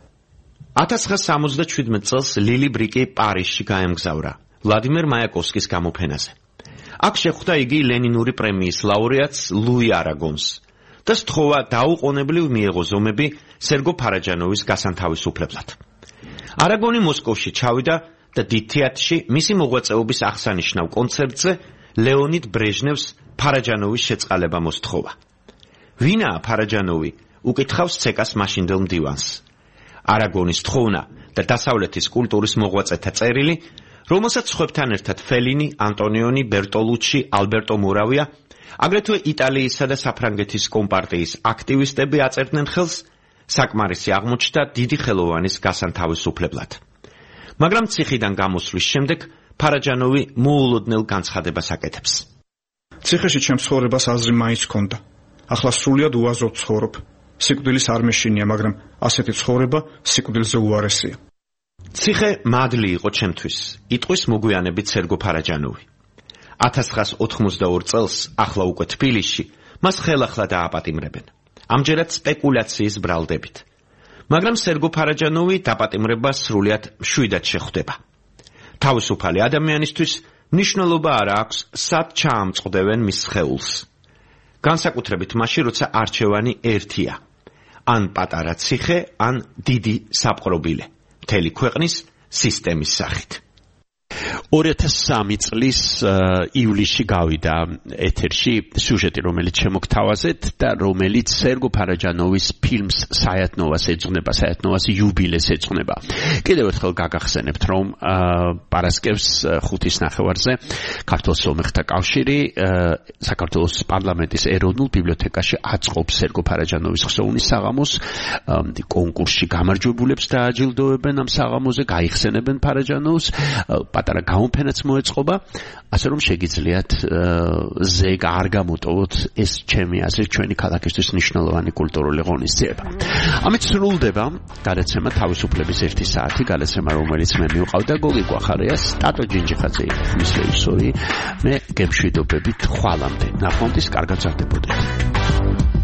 ათას ცხრაასი სამოცდაშვიდმეტ წელს ლილი ბრიკი პარიზში გაემგზავრა ვლადიმერ მაიაკოვსკის გამოფენაზე. აქ შეხვდა იგი ლენინური პრემიის ლაურეატს ლუი არაგონს და სთხოვა დაუყოვნებლივ მიეღო ზომები სერგო ფარაჯანოვის გასანთავისუფლებლად. არაგონი მოსკოვში ჩავიდა და დიდ თეატრში მისი მოღვაწეობის აღსანიშნავ კონცერტზე ლეონიდ ბრეჟნევს ფარაჯანოვის შეწყალება მოსთხოვა. ვინაა ფარაჯანოვი? უკითხავს ცეკას მაშინდელ მდივანს. არაგონის თხოვნა და დასავლეთის კულტურის მოღვაწეთა წერილი, რომელსაც სხვებთან ერთად ფელინი, ანტონიონი, ბერტოლუჩი, ალბერტო მორავია, აგრეთვე იტალიისა და საფრანგეთის კომპარტიის აქტივისტები აწერდნენ ხელს, საკმარისი აღმოჩნდა დიდი ხელოვანის გასანთავისუფლებლად. მაგრამ ციხიდან გამოსვლის შემდეგ ფარაჯანოვი მოულოდნელ განცხადებას აკეთებს. ციხეში ჩემს ცხოვრებას აზრი მაინც ჰქონდა. ახლა სრულიად უაზროდ ცხოვრობ. სიკვდილის არ მეშინია, მაგრამ ასეთი ცხოვრება სიკვდილზე უარესია. ციხე მადლი იყო ჩემთვის, იტყვის მოგვიანებით სერგო ფარაჯანოვი. ათას ცხრაასი ოთხმოცდაორი წელს, ახლა უკვე თბილისში, მას ხელახლა დააპატიმრებენ. ამჯერად სპეკულაციის ბრალდებით. მაგრამ სერგო ფარაჯანოვი დაპატიმრებას სრულიად მშვიდად შეხვდება. თავისუფალი ადამიანისთვის მნიშვნელობა არ აქვს, სად ჩაამწყდებენ მის სხეულს. განსაკუთრებით მაშინ, როცა არჩევანი ერთია. ან პატარა ციხე, ან დიდი საპყრობილე. მთელი ქვეყნის სისტემის სახით. ორი ათას სამი წლის ივლისში გავიდა ეთერში სიუჟეტი, რომელიც შემოგთავაზეთ და რომელიც სერგო ფარაჯანოვის ფილმს საიათნოვას ეძღვნება, საიათნოვას იუბილეს ეძღვნება. კიდევ ერთხელ გაგახსენებთ, რომ პარასკევს ხუთის ნახევარზე ქართულ სომეხთა კავშირი საქართველოს პარლამენტის ეროვნულ ბიბლიოთეკაში აწყობს სერგო ფარაჯანოვის ხსოვნის საღამოს, კონკურსში გამარჯვებულებს დააჯილდოვებენ ამ საღამოზე, გაიხსენებენ ფარაჯანოვს, პატარა გამოფენაც მოეწყობა, ასე რომ შეგიძლიათ ზეგ არ გამოტოვოთ ეს ჩემი აზრით ჩვენი ქალაქისთვის მნიშვნელოვანი კულტურული ღონისძიება. ამით სრულდება გადაცემა თავისუფლების ერთი საათი, გადაცემა რომელიც მე მივყავდა გოგი გვახარიას, ტატო ჯინჯიხაძე მის რეჟისორი, მე გემშვიდობებით ხვალამდე. ნახვამდის კარგად გრძელდებოდეთ.